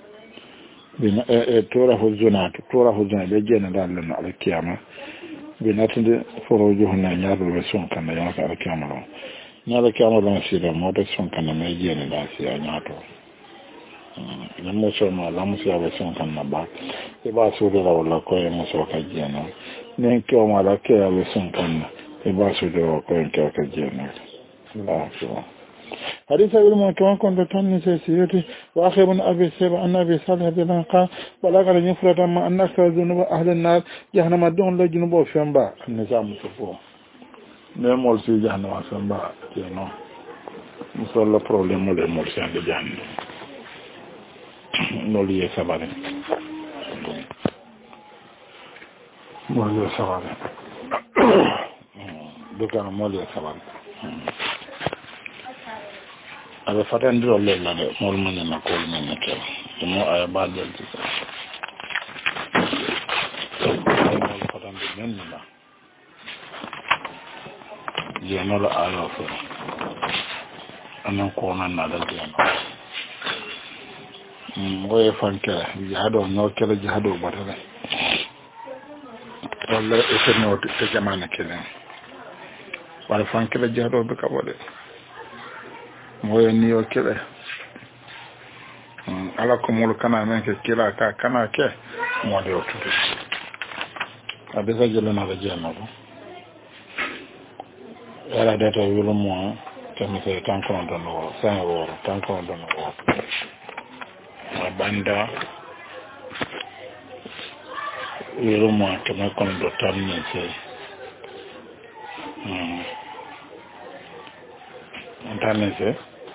تعرف الزنا بيجينا دالنا على الكيامة بناتند فروجهن نيار بسون كان ياك على الكيامة نيار الكيامة لما سيدا موت سون كان ما يجينا داسيا نياتو لموسو ما لموسو بسون كان نبا يبا سودة ولا كوي موسو كجينا نين كيو ما لا كيا بسون كان يبا سودة ولا كوي كجينا لا شو حديث علم كما كنت تنسى سيرتي وأخي ابن أبي شيبة أن أبي صالح بن قال بلغ يفرد ما أن أكثر ذنوب أهل النار جهنم دون لا جنوب فينبا النظام سفو نمول سي جهنم فينبا كينو مسلا بروبليم ولا مول سي عند جهنم نولي سبارة مولي سبارة دكان مولي سبارة aɓe fatandiro lellade molmanena kolmene kew mo aya baldelti mol fatandi mennila jeenolo ayo fe anen konannaɗa jeeno woye fankere jahaɗo ñokkere jahaɗo batale walla efenoo te jamane kelen waɗa fankere jahaɗoɓe kaɓoɗe moye niyo kile ala ko mulu kana men ke kila ka kana ke mo de otude abisa jelo na raje na do ala data yulo mo tami se tanko don no sa woro tanko don no banda yulo mo tami kon do tamni se antane se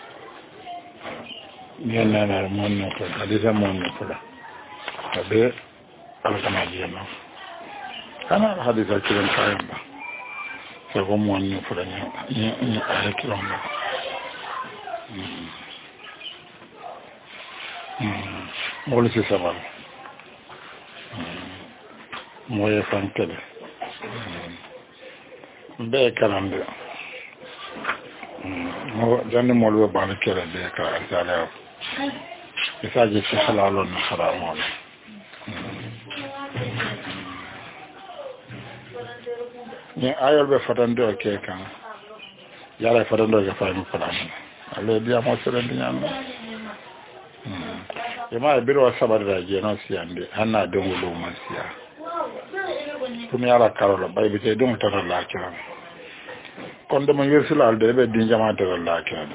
yana na monno ko hadisa monno ko da tabe alkama jema kana hadisa kiran sayamba sai ko monno ko da ni ala kiran no mole se sabal moye fankele be kalande mo jande molwe bana kere be ka arsala isaje ci halalon na haramon ni ayol be fatande o ke kan yala fatande o ke fa ni falam ale dia mo sere ndiam e ma biro sabara je no siande hanna dongulo ma siya tumi ala karola baybi te dum tara la kiran kon dama yersilal de be din jamaate la kiran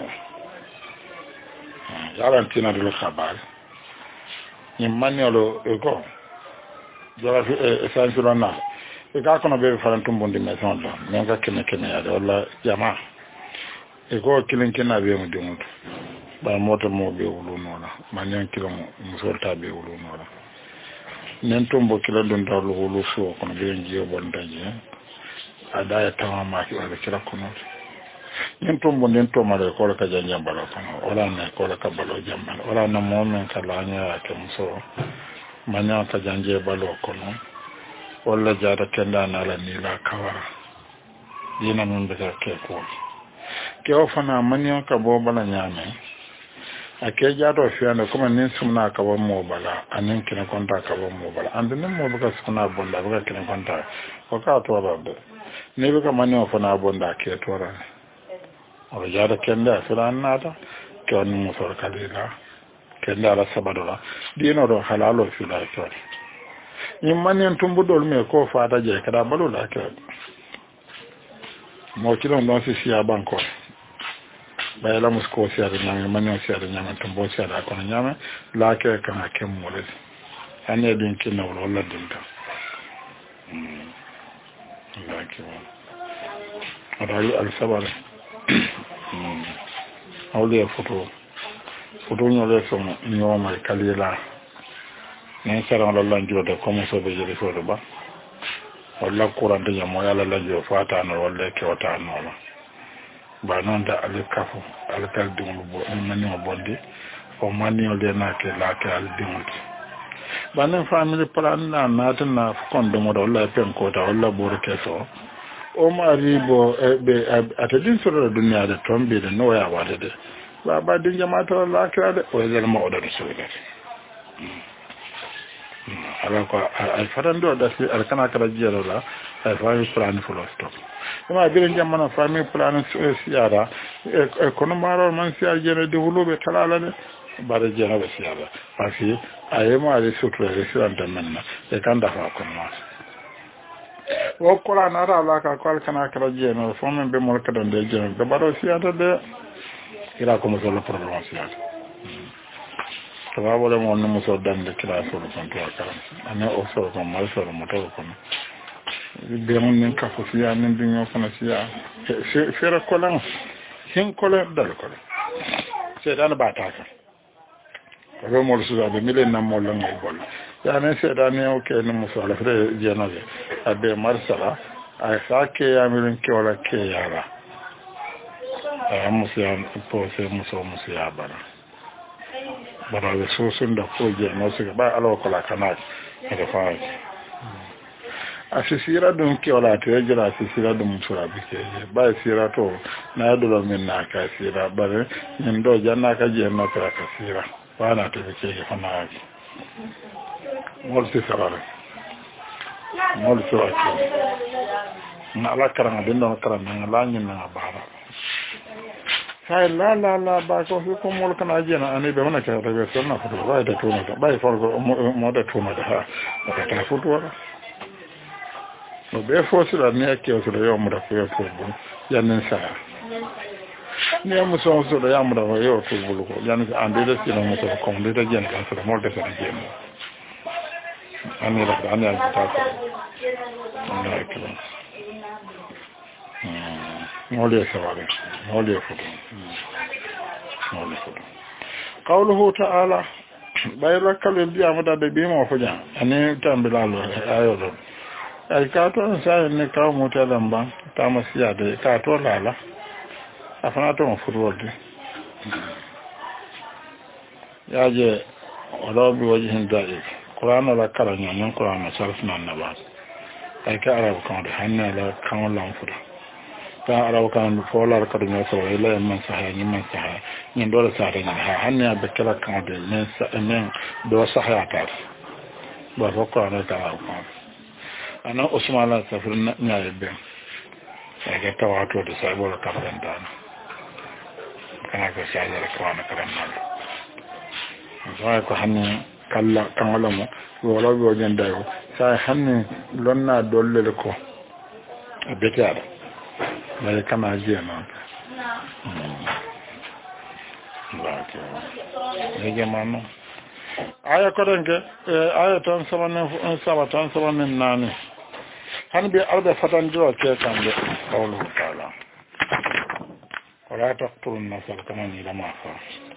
yarantina de khabar ni maniolo ko jara fi essentiel na e ka kono be farantum bondi maison la men ka kene ya wala jama e ko kilin kina be mu dimuto ba mota mo be wulu nona manyan kilon musolta be wulu nona nen tombo kila don dawlu wulu so kono be ngiyo bon dañi ada ya tawa ma ki wala kila kono nen tombo nen to mare ko ka janya balo kono wala ne ko ka balo jamma wala na mo men kala nya ke muso manya ka janje balo kono wala jada kenda na la ni la kawara dina mun be ke ko ke o fana manyo ka bo bala nyame ake jato fiane kuma nin sumna ka bo mo bala anin kina konta ka bo mo bala and nin mo baka sumna bonda baka kina konta ko ka to rabbe ne baka manyo fana bonda ke to ra o jada kenda filan nata ke on mo sor kalila kenda la sabadola dino do halalo fila to ni manyen tumbudol me ko fata je kada balu la ke mo kilo non si sia banko bayala musko sia de nyame manyo sia de nyame tumbo sia da kono nyame la ke kana ke mole ane din kina wala dinta la ke adali al sabar awle foto nyole so nyoma kalila ne saran la lanjo de comme so be jere so ba wala courant ya mo yala lanjo fata no wala ke wata no ba non da al kafu al kal dum bo mani mo bondi o mani o de na ke la ke al dum ba nan family plan na na kon do mo do la pen ko ta wala bo ke so o mari bo be atadin so do dunya da tombe da no ya wata de ba din jama'a la ke da o yel mo do so de ala ko al farando da si al kana kala jero la al family plan full stop ma birin jamana family plan siara e kono maro man siara jere de wulube talala de bare jere be siara parce ayema ale sutro restaurant manna e kanda fa kono ma o kola na ala ka ko kana kala jero fo men be mo ka don de jero de baro siara de ira ko mo solo problème siara to ba wala mo no so dande kila so ko to akara ana o so ko mal so mo to ko be mon nen ka fo siya nen dingo kono siya fera kolan hin kolan dal ko se dan ba ta ka ko mo so da milen na mo lo ngai bol ya ne se dan ne o ke no mo so la fere jeno be abe marsala ay sa ke ya milen ke wala ke yara ay mo siya po se mo so ya bara bara da sosun da koje no su ba alawa kala kana da fa asisira dum ke wala to jira asisira dum sura bike ba sira to na do min na ka sira bare min do janna ka je no ka sira ba na to bike ke fana molti sarare molti wati na la karanga den do karanga la nyin na bara sai la ba ko mol kana jena ani be wona ka rebe so na futu ba da tuma ba fa mo da tuma da ha ta futu wala no be fo sira ne ke so da yo mu da ko yo to bu yanin sa ne mu so da ya mu da yo to bu ko yanin ande da sino mu so ko mu da jena ka so da mol da sa jena ani da ani ta ko na ke مولي سوالي مولي فضل قوله تعالى بايلك الذي أمدد بما فجأة أني تنبلال آيوه أي كاتو إنسان نكاو متلمبا تاما سيادة كاتو لالا أفناتو مفروض ياجي ولو بوجه دائق قرآن لا كرنيا من قرآن سلسنا النبات أي كأراب كون حنا لا كون لنفر ta araw kan fo la ka dum so ila man saha ni man saha ni do la saha ni ha hanni be kala kan de men sa men do saha ta ba ko ko na ta ko ana usmana safir na nyaade be ga tawato de sa bo la ka ran dan kana ko sa ya ko na ka ran nan so ko hanni kala kan wala mo wala go jenda yo sa hanni lonna dolle ko be taada mais kama jema ne jamano aya ko denke aya tan sabanan nani han bi arba fatan jiro ke kan de qawlu ta'ala ولا تقتلوا النفس كما نيلما فا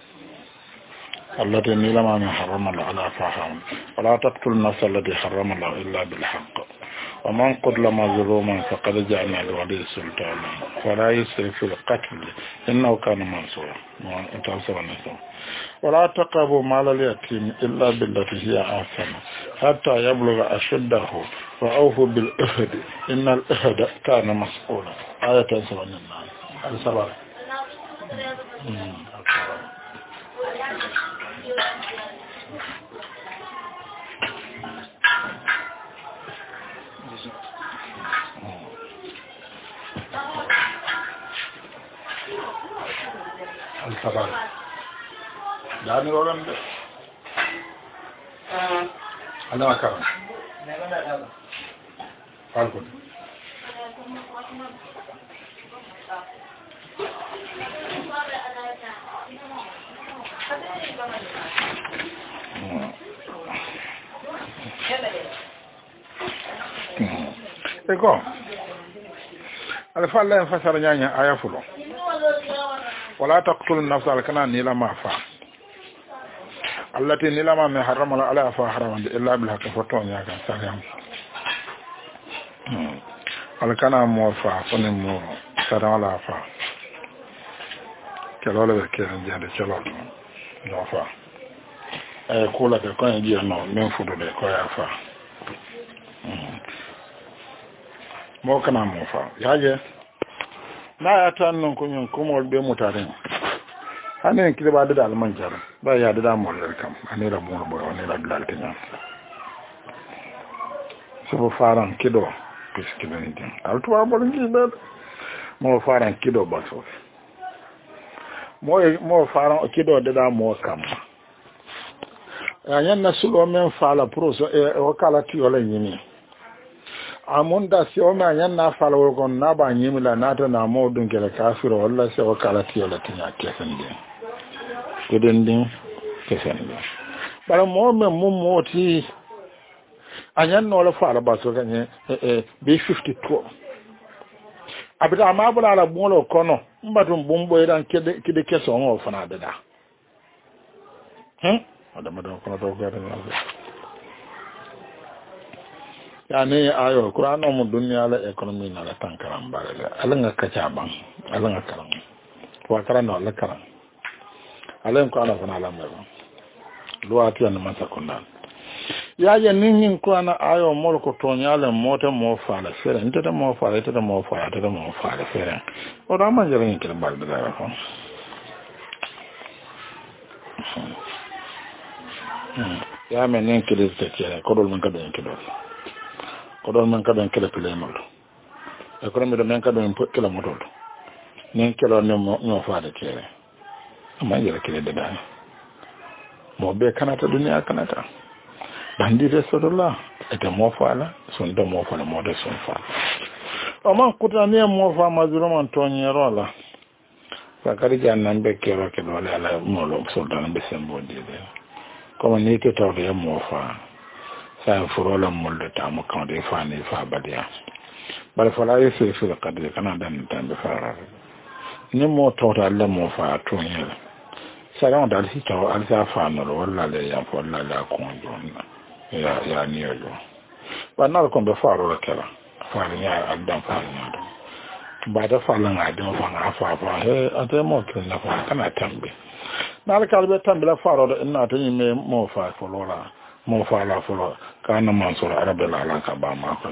التي نيلما من حرم الله على فاهم ولا تقتلوا النفس التي حرم الله إلا بالحق ومن قتل مظلوما فقد جعلنا لولي سلطانا ولا يسرف في القتل إنه كان منصورا ولا تقربوا مال اليتيم إلا بالتي هي أحسن حتى يبلغ أشده وأوفوا بالعهد إن العهد كان مسؤولا آية 79 السبب السبب دعني ولم أنا أكرم فالكم eko alfa la fasara nyanya aya fulo wala taqtulu an-nafsa al-kana nila ma fa allati nila ma harrama ala fa haraman illa bil haqqi fa tonya kan sariyam al-kana mo fa fone mo sara wala fa kelo le ke jande kelo do fa kula ke ko ngi no men fudo de ko ya fa mo kana mo fa yaje na ya tan non ko nyon ko mo be mutare hanen kile ba da alman jar ba ya da mo ler kam ani ra mo bo ani ra dal tinya so faran kido piskile ni din alto ba bo ngi be mo faran kido ba so mo faran kido da mo kam yan na sulo men fala proso e wakala ti wala yini amunda si o ma yan na fala wo gon na ba yimi la na ta na mo dun kele kafiro wala se wakala ti wala tinya kesende kedendin kesende bara mo men mo ti anyan no la fala ba so ganye be 52 abida ma bula la mo lo kono mbatum bumbo idan kede keso ngo fana da ada madan kono to gare ni yani ayo qur'ano mu dunya la economy na la tankaram bare alanga kacha ban alanga karam wa karano la karam alen ko ana fana la mero luati an masa kunna ya ya nin ko ana ayo mol ko to nyale mota mo fala fere ntata mo fala ntata mo fala ntata mo fala fere o da man jere ni kire bar da ko ya men nen kire te kire ko dol man ka den kire ko dol man ka den kire pele mo e ko mi do men ka den kire mo do nen kire no mo faade kire amma jere kire de da mo be kanata duniya kanata bandi rasulullah ete mo faala son do mo faala mo de son fa o man kutani mo fa mazuro man tonyero la sakari jannan be kero ke dole ala mo lo sultan be sembo de comme ni ke taw de mo fa sa furola mo de tamu kan de fa ni fa badia bal fala yesu fi qadri kana dan tambe fa ni mo tawta alla mo fa tonyero saran dal si taw al sa fa no wala le ya fo la la ko jonna ya ni yo ba na ko be faro la kala fa ni ya adam fa ni ba da fa lan adam fa na fa he ate mo kin na fa kana tambe na la kalbe tambe la faro da ina ta ni me mo fa fo la mo fa la fo kana mansur arabe la la ka ba ma ko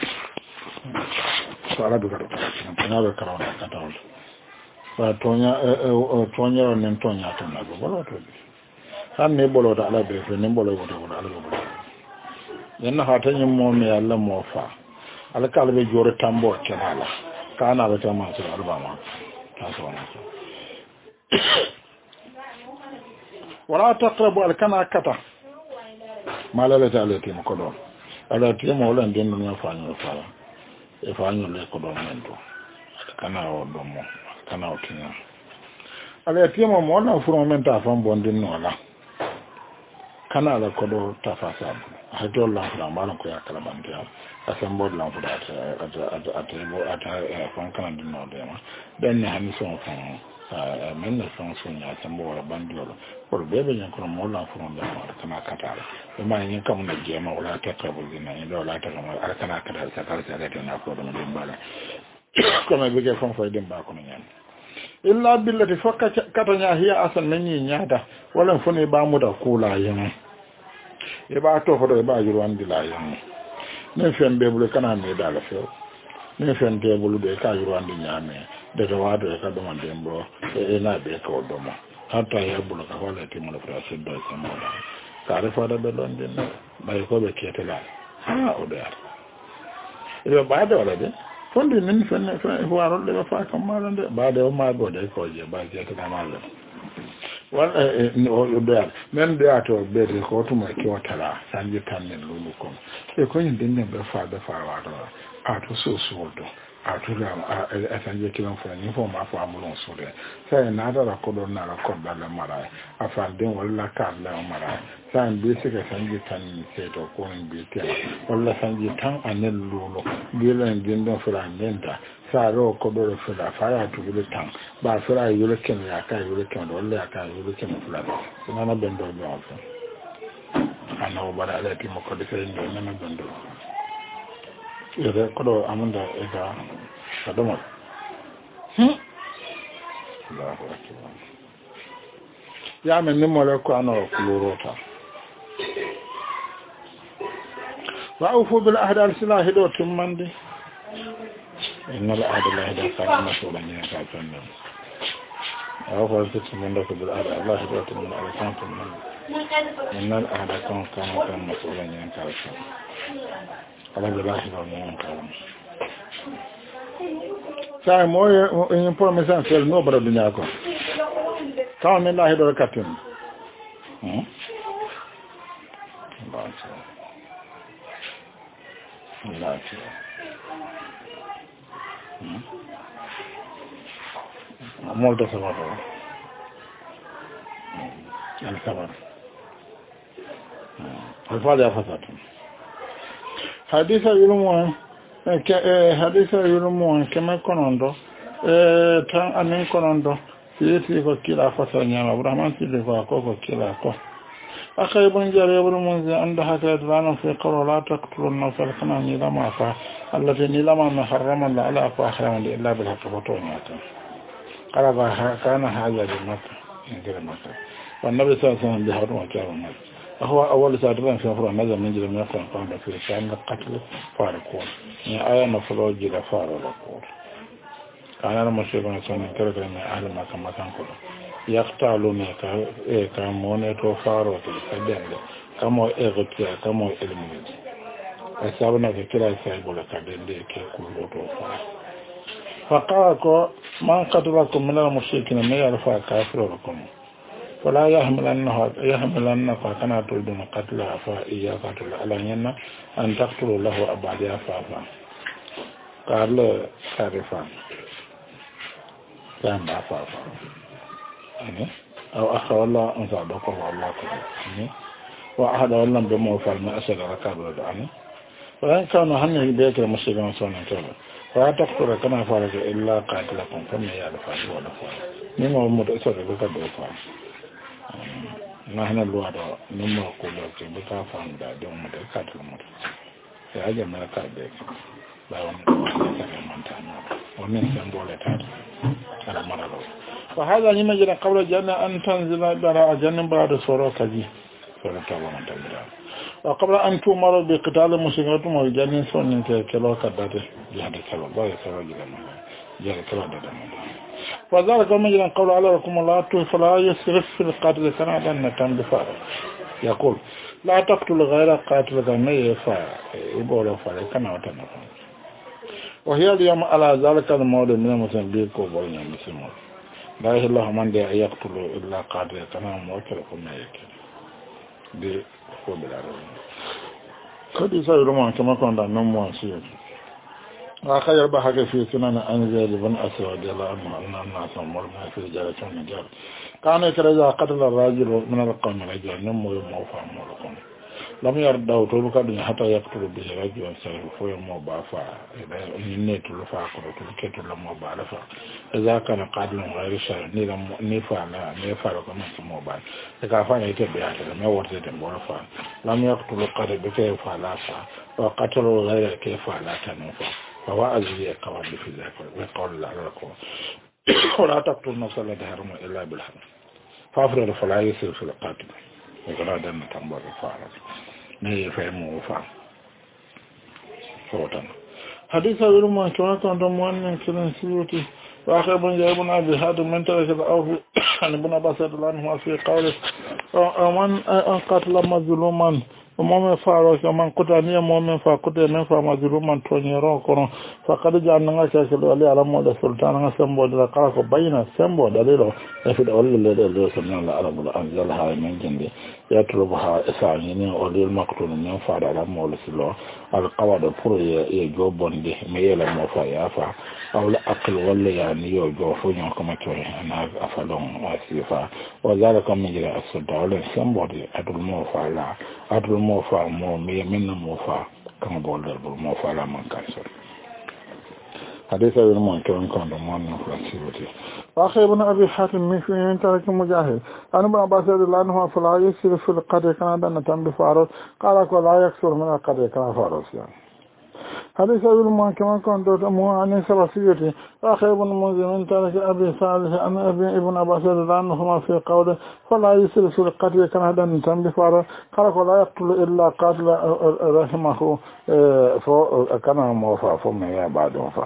so arabe ka na be ka na ka taw ba tonya nen tonya to na go bolo to han ne bolo da ala be ne bolo go to ala go yanna hata yin mo me Allah mo fa alkalbe jore tambo kenala kana ba ta ma su alba ma ta so na wala taqrabu alkana kata malala ta alati mo ko do alati mo wala den no fa ñu fa e fa ñu le ko do men to kana o do mo kana o tinya alati mo mo na furo men ta fa bondin no la kana la ko do ta fa sa hajjol la fura malan ko ya kala bandiya asan bod la fura ata fan kana din no de ma ben ne han so fa men na fonction ya tambo wala bandolo ko bebe nyen ko mo la fon da kana katala be ma nyen kam na jema wala ta kabul dina ni do la ta kam ala kana katala sa kala sa ga na ko do be mbala ko me be ke fon fay dem ba ko nyen illa billati fakka katanya hiya asan men nyi nyaata wala fone ba mu da kula yin e ba to ko do ba juru andi la yin ne fen be bulu kana me da la fe ne fen be bulu de ka juru andi nyame de to wado e ka do man dembo e na be ko do mo hatta ya bulu ka wala ti mo fra se do se mo da ka re fa da be don den bay ko be ketela ha o da e ba da wala de fondi nin fen waro de fa kam malande ba de o ma go de ko je ba je ta malande wala o da men de ato be de ko to ma ki watara sanje tan ne lulu ko e ko yin den be fa wa do ato so do ato da a sanje kilan fa ni fo ma fa amulon so de sai na da ko do na ra ko da la mara a fa den wala ka la mara sai be se ka sanje tan ni se to ko ni be te wala sanje tan anel lulu bilan den do fra nenda sa ro ko do fra fa ya tu le tan ba fra yule ken ya ka yule ken do le ya ka yule ken fra na na ben do do fa ana o bara le ti mo ko de sai ndo na ben do ere ko do amunda e ga sadomo Allahu akbar ya men ni mo le ko ano kulurota wa ufu bil ahd al silah do tumande innal ahd la hada kana masulan ya ka tanna aw fa tumande ko bil ahd Allah do tumande ala kan tumande innal ahd kana masulan ya ka tanna ala billahi wa min kalam sai moye in promesa sel no bara dunya ko taw men la hedo katin molto sabato al sabato al fada fasatu hadisa yulumu kema konondo tan anin konondo yeti ko kila fasa nyama Ibrahim tili ko kila ko akay bun jare bun munzi anda haka dana fi qawla la taqtulu an-nafs al-kanani lama fa allati lama harrama la ala fa haram illa bil haqq wa tu'mata qala ba kana haja bil makka ingira makka wa nabi sallallahu alaihi wasallam bi harama wa هو أول سادران في أفراد نزل من جل من يقرأ قام في كان القتل فارقون يعني آية مفروض جل فارقون كان المشركون سنة كرة من أهل مكان كله يقتلون كامون توفاروا تلقدم كامو إغتيا كامو إلمنيت أسابنا في كلا سايبولا كدين دي كله توفار فقالوا ما قتلكم من المشركين ما يعرف كافر لكم ولا يحملنك كنا تردون قتلها فإياك قتل علينا أن تقتلوا له أبعدها فافا قال كارفا كان فافا أو أخر الله أن صعبكم الله كذا وأحد الله بموفى ما أسد ركاب ودعني وإن كانوا هنه بيك المسلمين صنع كذا ولا تقتل كنا فارك إلا قاتلكم فما يعرف ولا فارك من هو مدرسة بكذا فارك نحن الوضع نمو كلك بكافان دا دوم دا كاتل مر يا جماعه كابك لا ومن سنبولة على مرض فهذا لما جرى قبل الجنة أن تنزل براء جنة بعد سورة كذي سورة تابعنا تبرا وقبل أن تؤمر بقتال المشركين والجنة سنة كلو كدته جهد كلو باي كلو جهد كلو دادم وذلك ما جرى قول على ركم الله فلا يسرف في القتل كان أن بفار يقول لا تقتل غير قاتل كما يفعل يقول فعل كما وتنفع وهي اليوم على ذلك الموضوع من المسلمين كوبين المسلمين لا إله الله من دي يقتل إلا قاتل كما موكل كما يكل دي هو بالعربي قد يسأل رمان كما كنا نموان سيئ وآخر بحق في سنن أنزل بن أسود الله عنه أن الناس مرنا في رجالة النجار كان يكرز قتل الراجل من القوم رجال نمو يموفى مولكم lam yardaw to ka dunya hatta yaqtulu bi rajul sa fo mo ba fa ni ne to fa ko to ke to la mo ba la fa za kana qadlan ghayr sha ni la ni fa na ni fa ko mo ba ka fa ne te be ata me wote te mo fa lam yaqtulu qad bi ka fa la fa wa qatalu ghayr ka fa la ta no fa wa azliya qawad fi zaka wa qawl la ko ولا تقتل نفس التي حرم إلا بالحق فافرد فلا يسر في القاتل وقال دم تنبر فعلا نهي فهم وفعل فوتنا حديث أبي ما كما كنت مؤمن كلا سيوتي وآخر بن جاي بن أبي حاتم من ترك الأوفي عن ابن عباس رضي الله عنه في قوله ومن قتل مظلوما ومن فعل كمن قتل مؤمن فقتل من فعل مظلوما تنيرو كون فقد جعلنا كاشل علي على مود السلطان سمبو دلقاك بين سمبو دليلو يفيد أولي اللي سمنا الله على بلا أنزلها من جندي يطلبها إسانيني أولي المقتول من فعل على مود السلو القواد فور يجوبون دي ميلا موفا يافا أو لا أقل ولا يعني يجوفون كما تقول أنا أفلون أسيفا وذلك من جراء السلطان أولي سمبو دي أدل موفا لا أدل موفا مو من موفا كما بقول الموفا لا من كانسر حديث ابن كان من فلسفته واخي ابن ابي حاتم من ترك مجاهد انا ابن عباس رضي الله عنه فلا يسير في القدر كان دنا بفارس قال ولا يكثر من القدر كان فارس يعني حديث ابن كما كان عن سلفيته واخي ابن من ترك ابي صالح انا ابن عباس رضي الله عنه في قوله فلا يسير في القدر كان دنا بفارس قال ولا يقتل الا قاتل رحمه فكان موفى فما بعد وفاه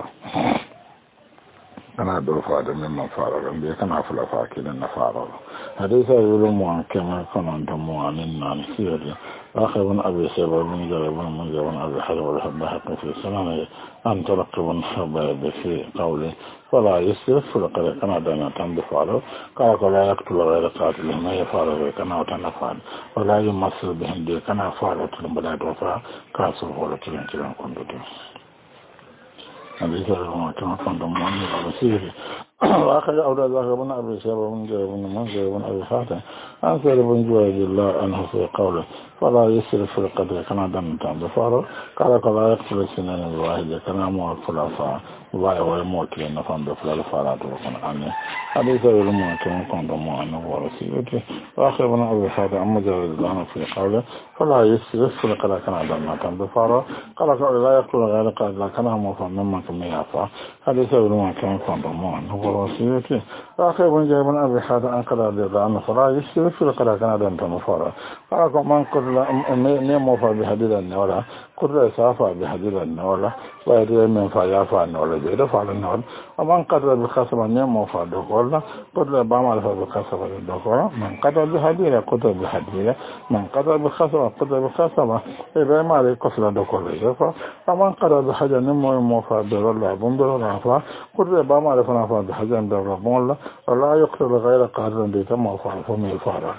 أنا أدرك هذا مما فارغ بي كان أفلا فاكل النفارغ حديث يقول كما كان أنتم عن النان سيري آخر من أبي سيبا من جرب من جرب أبي حجر ولحب حق في سنانه أن ترقب الحباب في قوله فلا يسرف لقد كان دانا تنبفاره قال لا يقتل غير قاتل ما يفعل كان وتنفعل ولا يمثل بهم دي كان فعل تلم وفا كاسر ولا تلم كنتم حديث كما كنت مؤمن بسيره وآخر أولاد ذاك بن أبي شيبة بن جابر بن منذر بن أبي حاتم عن سعيد بن جبير الله عنه في قوله فلا يسرف في القدر كما دم بفاره قال لا يقتل السنين الواحدة كما موت فلافا ويموت لنفهم بفلال فارات وكن عنه حديث علم كما كنت مؤمن ورسيله وآخر بن أبي حاتم عن مجرد الله في قوله فلا يسرف في القدر كما دم بفاره قال لا يقتل غير قاتل كما موت ممن كم يعفى حديث علم كما كنت مؤمن ورسيله وآخر بن جاي بن أبي حاتم عن قدر الله عنه فلا يسرف في القدر كما دم بفاره قال من قتل نموفى بحديد النولا قتل سافى بحديد النولا ويدري من فيافى النولا بيدفع النولا ومن قتل بخصم نموفى دخولا قتل بعمل بخصم الدخولا من قتل بحديد قتل بحديد من قتل بخصم قتل بخصم إذا ما عليه قتل دخولا يفع ومن قتل بحجر نموفى برلا بندر قتل بعمل فنفى بحجر برلا ولا يقتل غير قاتل بيتموفى فمي الفارق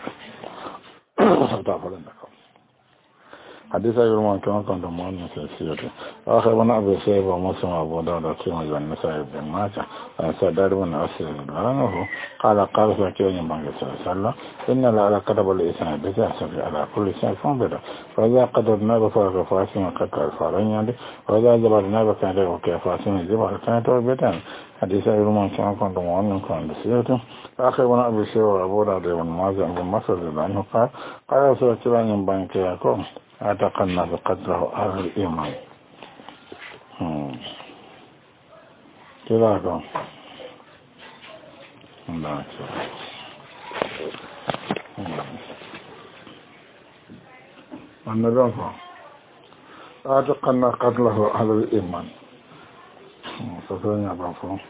حديث يقول كما كنت مؤمن في سيرته آخر بن أبي سيبة ومسلم أبو داود الترمذي والنسائي بن ماجه عن سداد بن أسير عنه قال سكين بن صلى الله عليه وسلم إن لا كتب الإنسان بتحسب على كل شيء فانبدا فإذا قدرنا بفرق فاسم قطع الفارين يعني وإذا جبرنا بكان وكيف فاسم الجبل كانت وبيتان حديث يقول كما كنت مؤمن في سيرته آخر بن أبي سيبة وأبو داود بن ماجه بن مسعود عنه قال سكين بن كيكم أعتقدنا بقدره هذا الإيمان كذا كم لا النبي أعتقدنا قدره هذا الإيمان سوف بعفو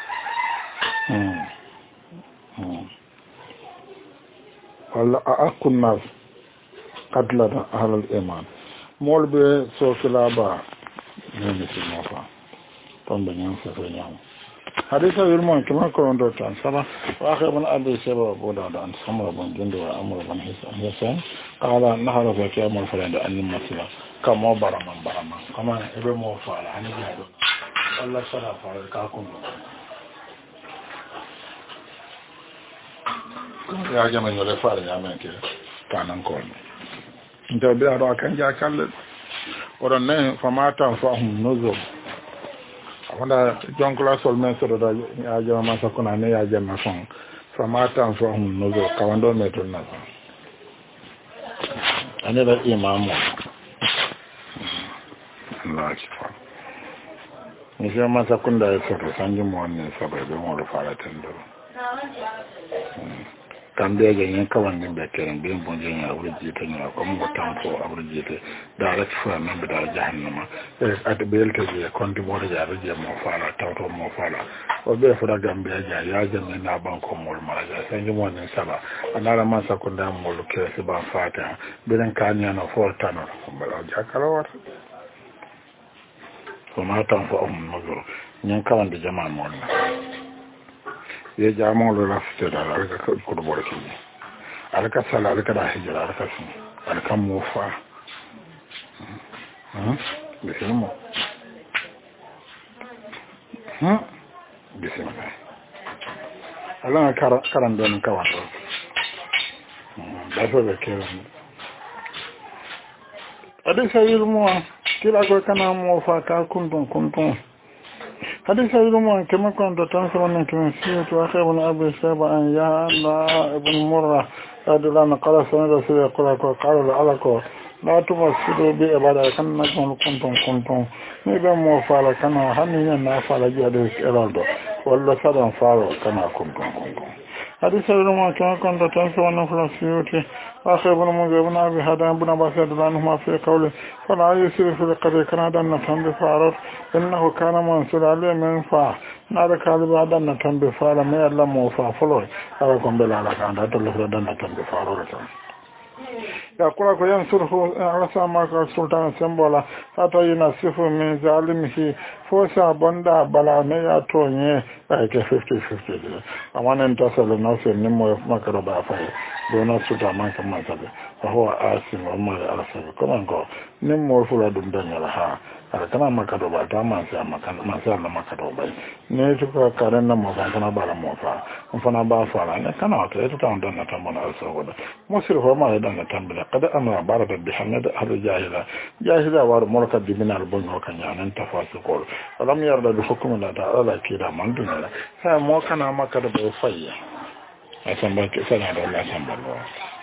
ولا أكون الناس قتلنا أهل الإيمان مول بي سوكلا با نيني في موفا طن بنيان سفينيان حديث يرمون كما كون دوتان سبا وآخر من أبي سيبا بودا دان سمر بن جند وأمر بن حسين قال نحر في كيام الفرند أن المسيح كما برمان كما إبه موفا لعني جادون الله شرف عليكم يا جماعة يلفار يا منك كانن كون nta be ado kan ja kalle oron ne famata fahum nuzul wanda jonkla sol men so da ya jama ma sakuna ne ya jama fon famata fahum nuzul kawando metun na ane da imamu Allah akbar ni jama sakunda ya so sanji mo ne sabai be mo fara tando kambe ga yin kawan din da kiran bin bonje ya wurji ta ne ko mu tanto a wurji ta da ra fa nan da jahannama at bel ta je kon di mo da je mo fara tawto mo fara o be fura gambe ya jame na ban ko mo maraja san ji mo ne saba anara man sakunda mo lu ke se ba fata bidan kanya na forta no bala ja kalawar ko ma tan ko mo nyen kawan di jama mo ye jamo lo rafte da alka ko borki alka sala alka da hijira alka sun alka mufa bismillah bismillah ala karan don kawato da to da kenan adin sayir mu kila ko kana mufa ka kuntun حديث أيضا كما كنت تنصر من كنسية وأخي ابن أبي سابع أن يا الله ابن مرة أدلان قال سنة رسول يقول قال لعلكو لا تمثلوا بإبادة كان نجم كنتم نبا موفالا كان هنيا نافالا جاديس إرادو ولا سادان فارو كان كنتم حديث أيضا كما كنت تنصر من فلسيوتي وأخي ابن مجي ابن أبي هدان ابن أباس أدلانهما في قوله فلا يسير في القدر كان دنة بفارت إنه كان منصور عليه من فا نار كالب دنة بفارة ما يعلم وفا فلوي أراكم بلا لك أن أدلك دنة بفارة يقول لك ينصره رسا مارك السلطان سنبولا حتى ينصف من ظالمه فوسا بندا بلا نياتوني like 50-50 أمان انتصل لنفسه نمو يفمكر بافاي دون السلطان مانك مانسابه فهو آسم وما يعرفه كما نقول نمو يفولا دمدن لها kana makado ba ta man sai na makado ba ne tuka karen na mafa kana bara mafa fana ba fara ne kana wato ita ta don na tambana saboda musir ho ma da na tambala kada ana bara da bihamad ahlu jahila war mulka diminal bunno kan yanan tafasu ko alam yarda bi hukmu la ta'ala kida man dunala sai mo kana makado ba fayya asan ba ke sana da Allah san balwa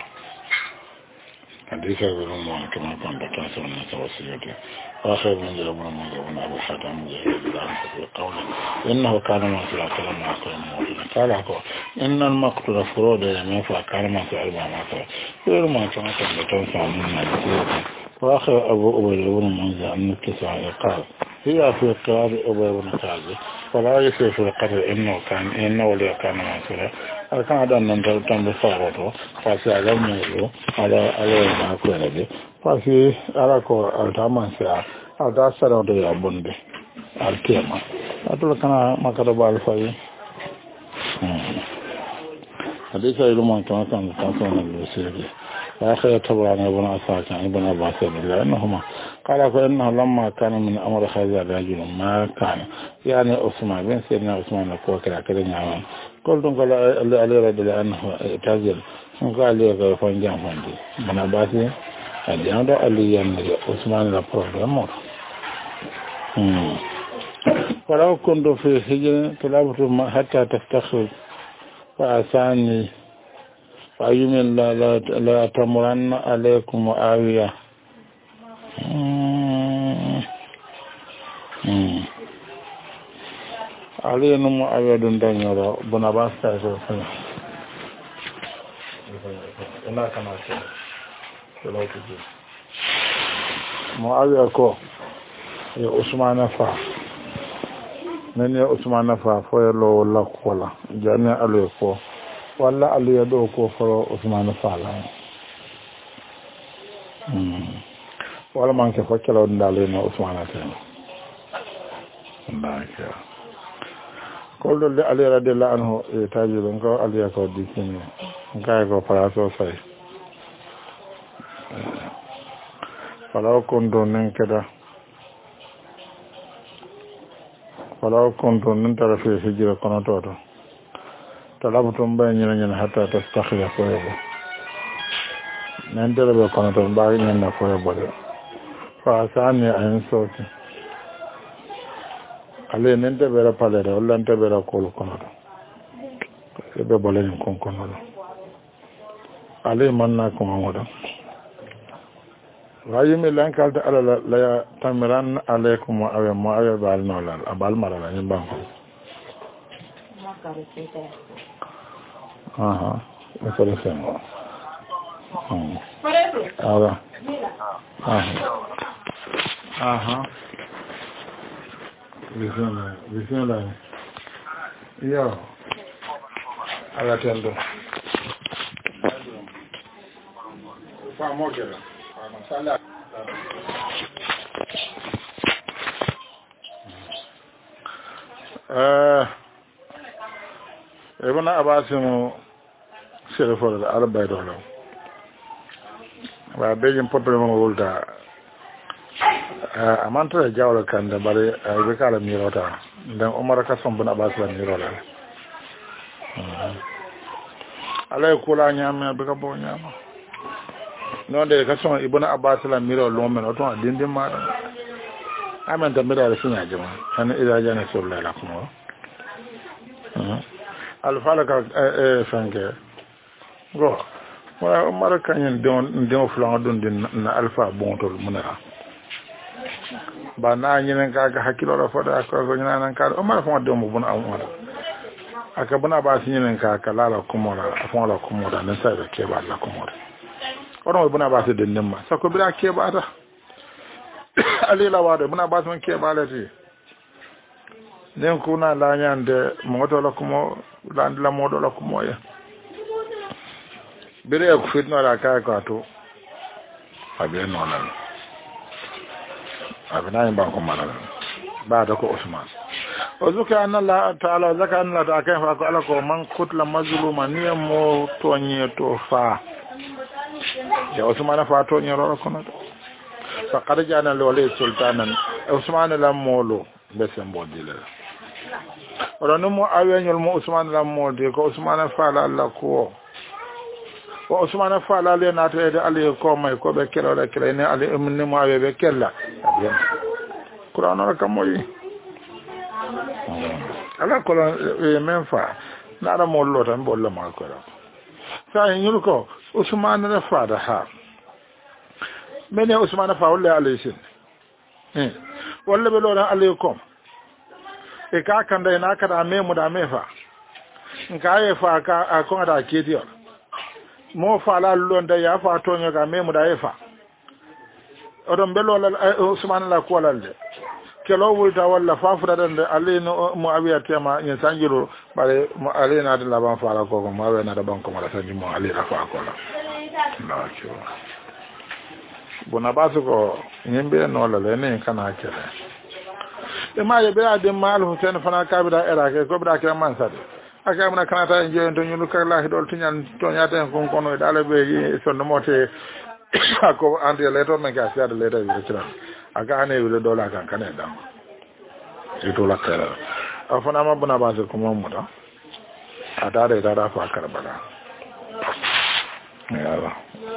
hadisa wurin mu kuma kan da kan sanin tawassiyati آخر من جلبنا من جلبنا أبو حاتم في قوله إنه كان ما في الكلام ما كان موجودا قال إن المقتل فروض يمين فكان ما في علم ما كان غير ما كان تنفع منا وآخر أبو أبي بن منذر أن التسعة قال هي في قرار أبي بن كعب فلا يصير في القدر إنه ولي كان منصورا كان هذا ننتظر بفارته فسألني على ما كان به fasi ala ko altaman sa alta sara do ya bonde altema atul kana makado bal fayi hadisa ilu man kan na sirri akhir tabrani ibn asaka ibn abbas annahuma qala fa inna lamma kana min amr hadha rajul ma kana yani usman bin sayyidina usman ko kira kira nyawan قلت علي رضي الله عنه تازل قال لي فان جان فاندي من عباسي أديان ده علي عثمان لا بروبلم ولو كنت في السجن طلبت حتى تستخرج فأساني فأيمن لا تمرن عليكم معاوية علي نو معاوية دون دنيا بنا باستا سوفنا ina kana ce lokaci muawiya ko ya usman fa nan ya usman fa fo ya lo la kola jana alo ko walla alo ya do ko fo usman fa la wala man ke fa kala ndale no usman ta ndaka ko do le ali radiyallahu anhu tajibun ko ali ko dikini ngai ko para so sai فلو كنت ننتظر في هجرة قناطة طلبتم بين حتى تستخرج قويبا nan dere be kono to ba ni na fo bole fa sani ayin soti ale nan de be ra pale do lan de be ra ko kono do be bole ni kon kono do ale man na ko ngodo wayi mi lan kalta ala la ya tamiran alaikum wa awe mo awe bal nolal abal marala ni banko aha eso lo hacemos ahora ajá visión yo agatiendo famoso sala ibn abasimu sirfo da arbay dolo wa bejin problem wulta amanta jawla kan da bare be kala mirota dan umar ka son bin abbas la mirota alay kula nyama be ka bo nyama non de ka son ibn abbas la miro lo men o to dindin ma amen da miro la sinya jama an ida jana sallallahu alaihi wasallam alfalaka fanke go wa umar kan don flan don din na alfa bontol munara ba na nyinen ka ga hakilo ra foda ko go nyina ka umar fa do mo bun umar aka buna ba nyinen ka kala la kumora afon la kumora na sai da ke ba la kumora ono buna ba se den ma sako bira ke ba ta ali la wado buna ba son ke ba la ti nen kuna la nyande moto la kumo land la modo la kumo ya bire ko fitno la ka ko to abe nonan abina yin banko marala ba da ko Usman ozuka anna la ta'ala zaka anna ta kai fa ko ala ko man kutla mazluma ni mo to nye to fa ya Usman fa to nye ro ko na fa qad jana lawli sultanan Usman lam molo besem bodile orono mo awenyol mo Usman lam mode ko Usman fa la Allah ko o Usman fa la le na to de ali ko may ko be kelo la kele ne ali ni mo awe be kella Quran ora kamoyi ala ko men fa na da mo lo tan bolla ma ko sa yin ko Usman na fa da ha mene Usman fa wala alayhi wala be lo na alaykum e ka kan da na ka da me mu da me fa nka ye fa ka ko da ke dio mo fa la lo nda ya fa to nya ga me mu da ye fa odon be lo la Usman la ko la de kelo wulta walla fafura dan da ali no mo awiya tema nyen sanjiro bare mo ali na da laban fara ko mo awe na da banko mara sanji mo ali rafa ko la na cho bona basu ko nyembe no la le ne kana kele e ma ye be ade mal Hussein fana ka bi da era ke ko bi da ke man sade aka mun kana ta nje to nyulu ka la dol tinyan to nyata ko kono da le be so no mote ko ande le to men ka sia de le da bi tira aga ne wile dola kan kana da ito la kala afana ma buna ba su kuma mu da adare da da fa karbala ya ba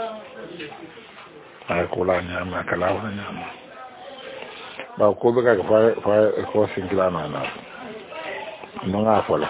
ai kula nya ma kala wa nya ma ba ko be ka fa ko singla na na no nga fola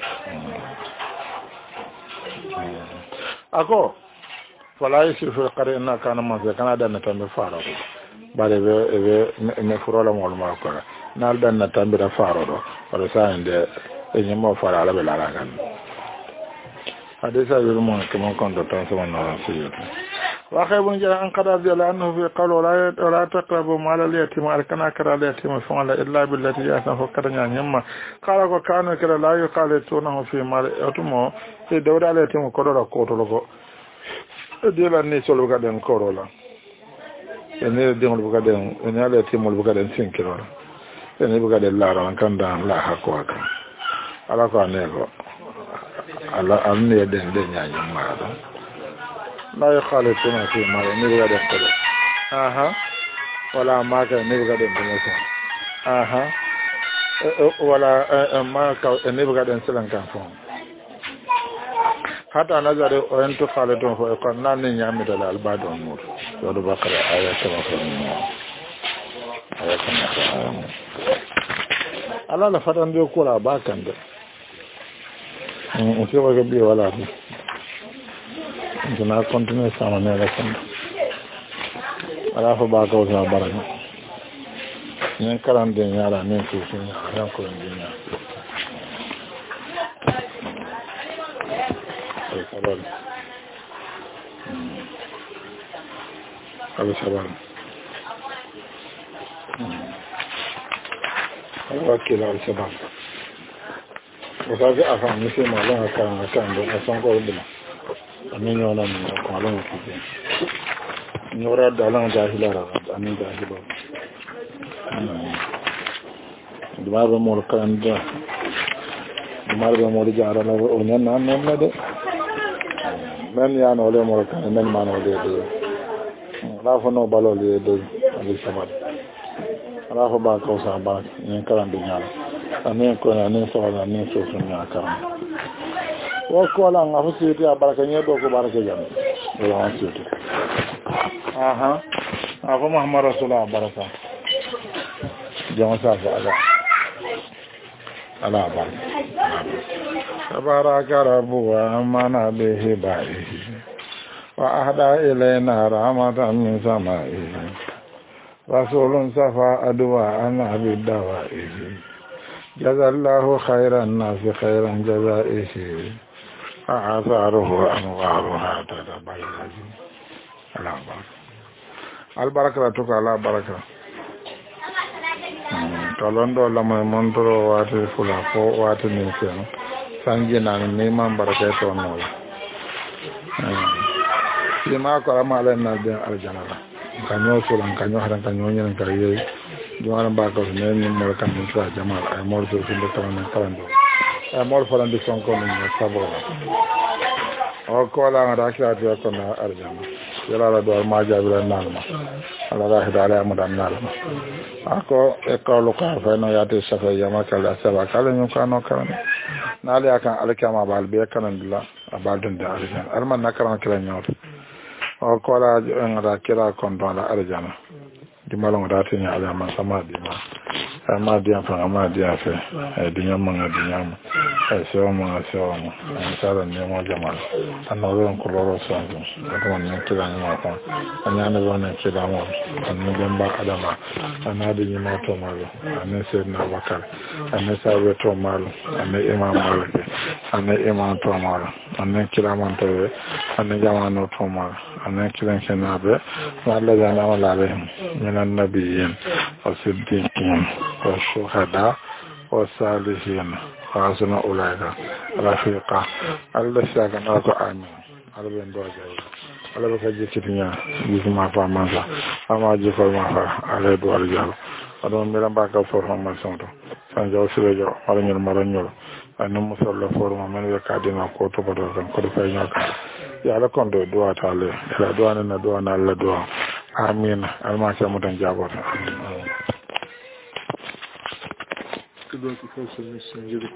ako fola yi fi qari na kana ma kana da na tambe fara ko bare be me furola mol ma ko na dan na tambira faro do wala sa inde e nyimo fara ala be la kan hadisa yul mo ko mon kon do tan so na siyo wa khaybun jara an qada bi annahu fi qawli la taqrabu mal al yatim al kana kara al yatim fa la illa billati yasan fa kadanya nyamma kala ko kanu kala la yuqalituna fi mal atumo e dawda al yatim ko do ko to logo de la ni solo ga den korola ene de mo buga den ene ala ti mo buga den 5 kilo ene buga den la ran kan dan la hakko aka ala ko ne ko ala amne den de nyaanya ma do la ya khalituna fi ma ne buga den ko aha wala ma ka ne buga den mo so aha wala ma ka ne buga den selan kan fon hata nazare o en to kala ton ko ko nan ni nyami dal albado mur to do bakara ayata wa ko ni ayata na ala la fatan do ko la bakan da o se wa gabi wala ni dina continue sama ne la kan ala fa ba ko sa baraka ni karan de nyara ne ko sun ya ko ni Abu Sabal. Wakil Abu Sabal. Wasabi afan misi malon akan do asan ko bila. Amin yo na ko malon ko. Nyora dalang jahilara amin jahilo. Dumabe mo kan da. Dumabe mo jara la o nyanna non la de. Men ya no le mo kan men ma no de de. Rafa no balo le de Abu Sabal. Rafa ba ko sa ba ni karan dunyala. Amin ko na ni so na ni so sunya karan. Wo ko la ngafu siti abaraka nyedo ko baraka jam. Wala siti. Aha. Afa Muhammad Rasulullah baraka. Jama sa ala. Ala baraka. Tabaraka rabbu wa amana bihi ba'ihi. وأهدى إلينا رحمة من سمائه رسول صفى أدواءنا بالدوائه جزى الله خير الناس خيرا جزائه وآثاره أنوارها تتبلج البركة تك على بركة tolondo lama montoro wati fula fo wati niseno sanjina ni man baraka to no ma ko ama la na de aljana la kanyo so lan kanyo haran kanyo nyen ka ye joana ba ko ne ni mo kan ni tra jamal ay mo so so to na kalando ay mo fo lan de son ko ni sabo o ko la ra ka de ko na aljana yala la do ma jabira nalma ala ra hidala mo dan nalma ako e ko lo ka fa no ya te safa yama kala saba kala nyu kano kan nale akan alkama bal be kanan dilla abadun da aljana alman nakaran kala nyoto o kola ngara kira kondo la arjana di malong dati ni ala ma sama di ma dia fa ma dia fe e di nyam nga di nyam e so ma en sala ni mo jamal anoro ko loro so ko ne kira ni ma fa anyana do ne kira mo an demba adama anadi ni ma to malo an se na wakal an sa we to malo an imam malik an imam to malo an kira man to an jamano to malo an kira kenabe wala jana wala be minan nabiyyin wasiddiqin والشهداء والصالحين وحسن أولئك رفيقا الله سيكون لكم آمين الله بندو جاي الله بكجي كتنيا بسم فامانسا أما جفر ما فا على دوار جال أدون ميران باكا فورما مسونتو سانجاو سيرجو مرنيل مرنيل أنو مسلا فورما من يكادينا كوتو بدركم كودو فاينيو كان يا الله كوندو دوا تالي يا دوا ننا دوا نالا دوا آمين الماسا مدن جابور que doit faire ce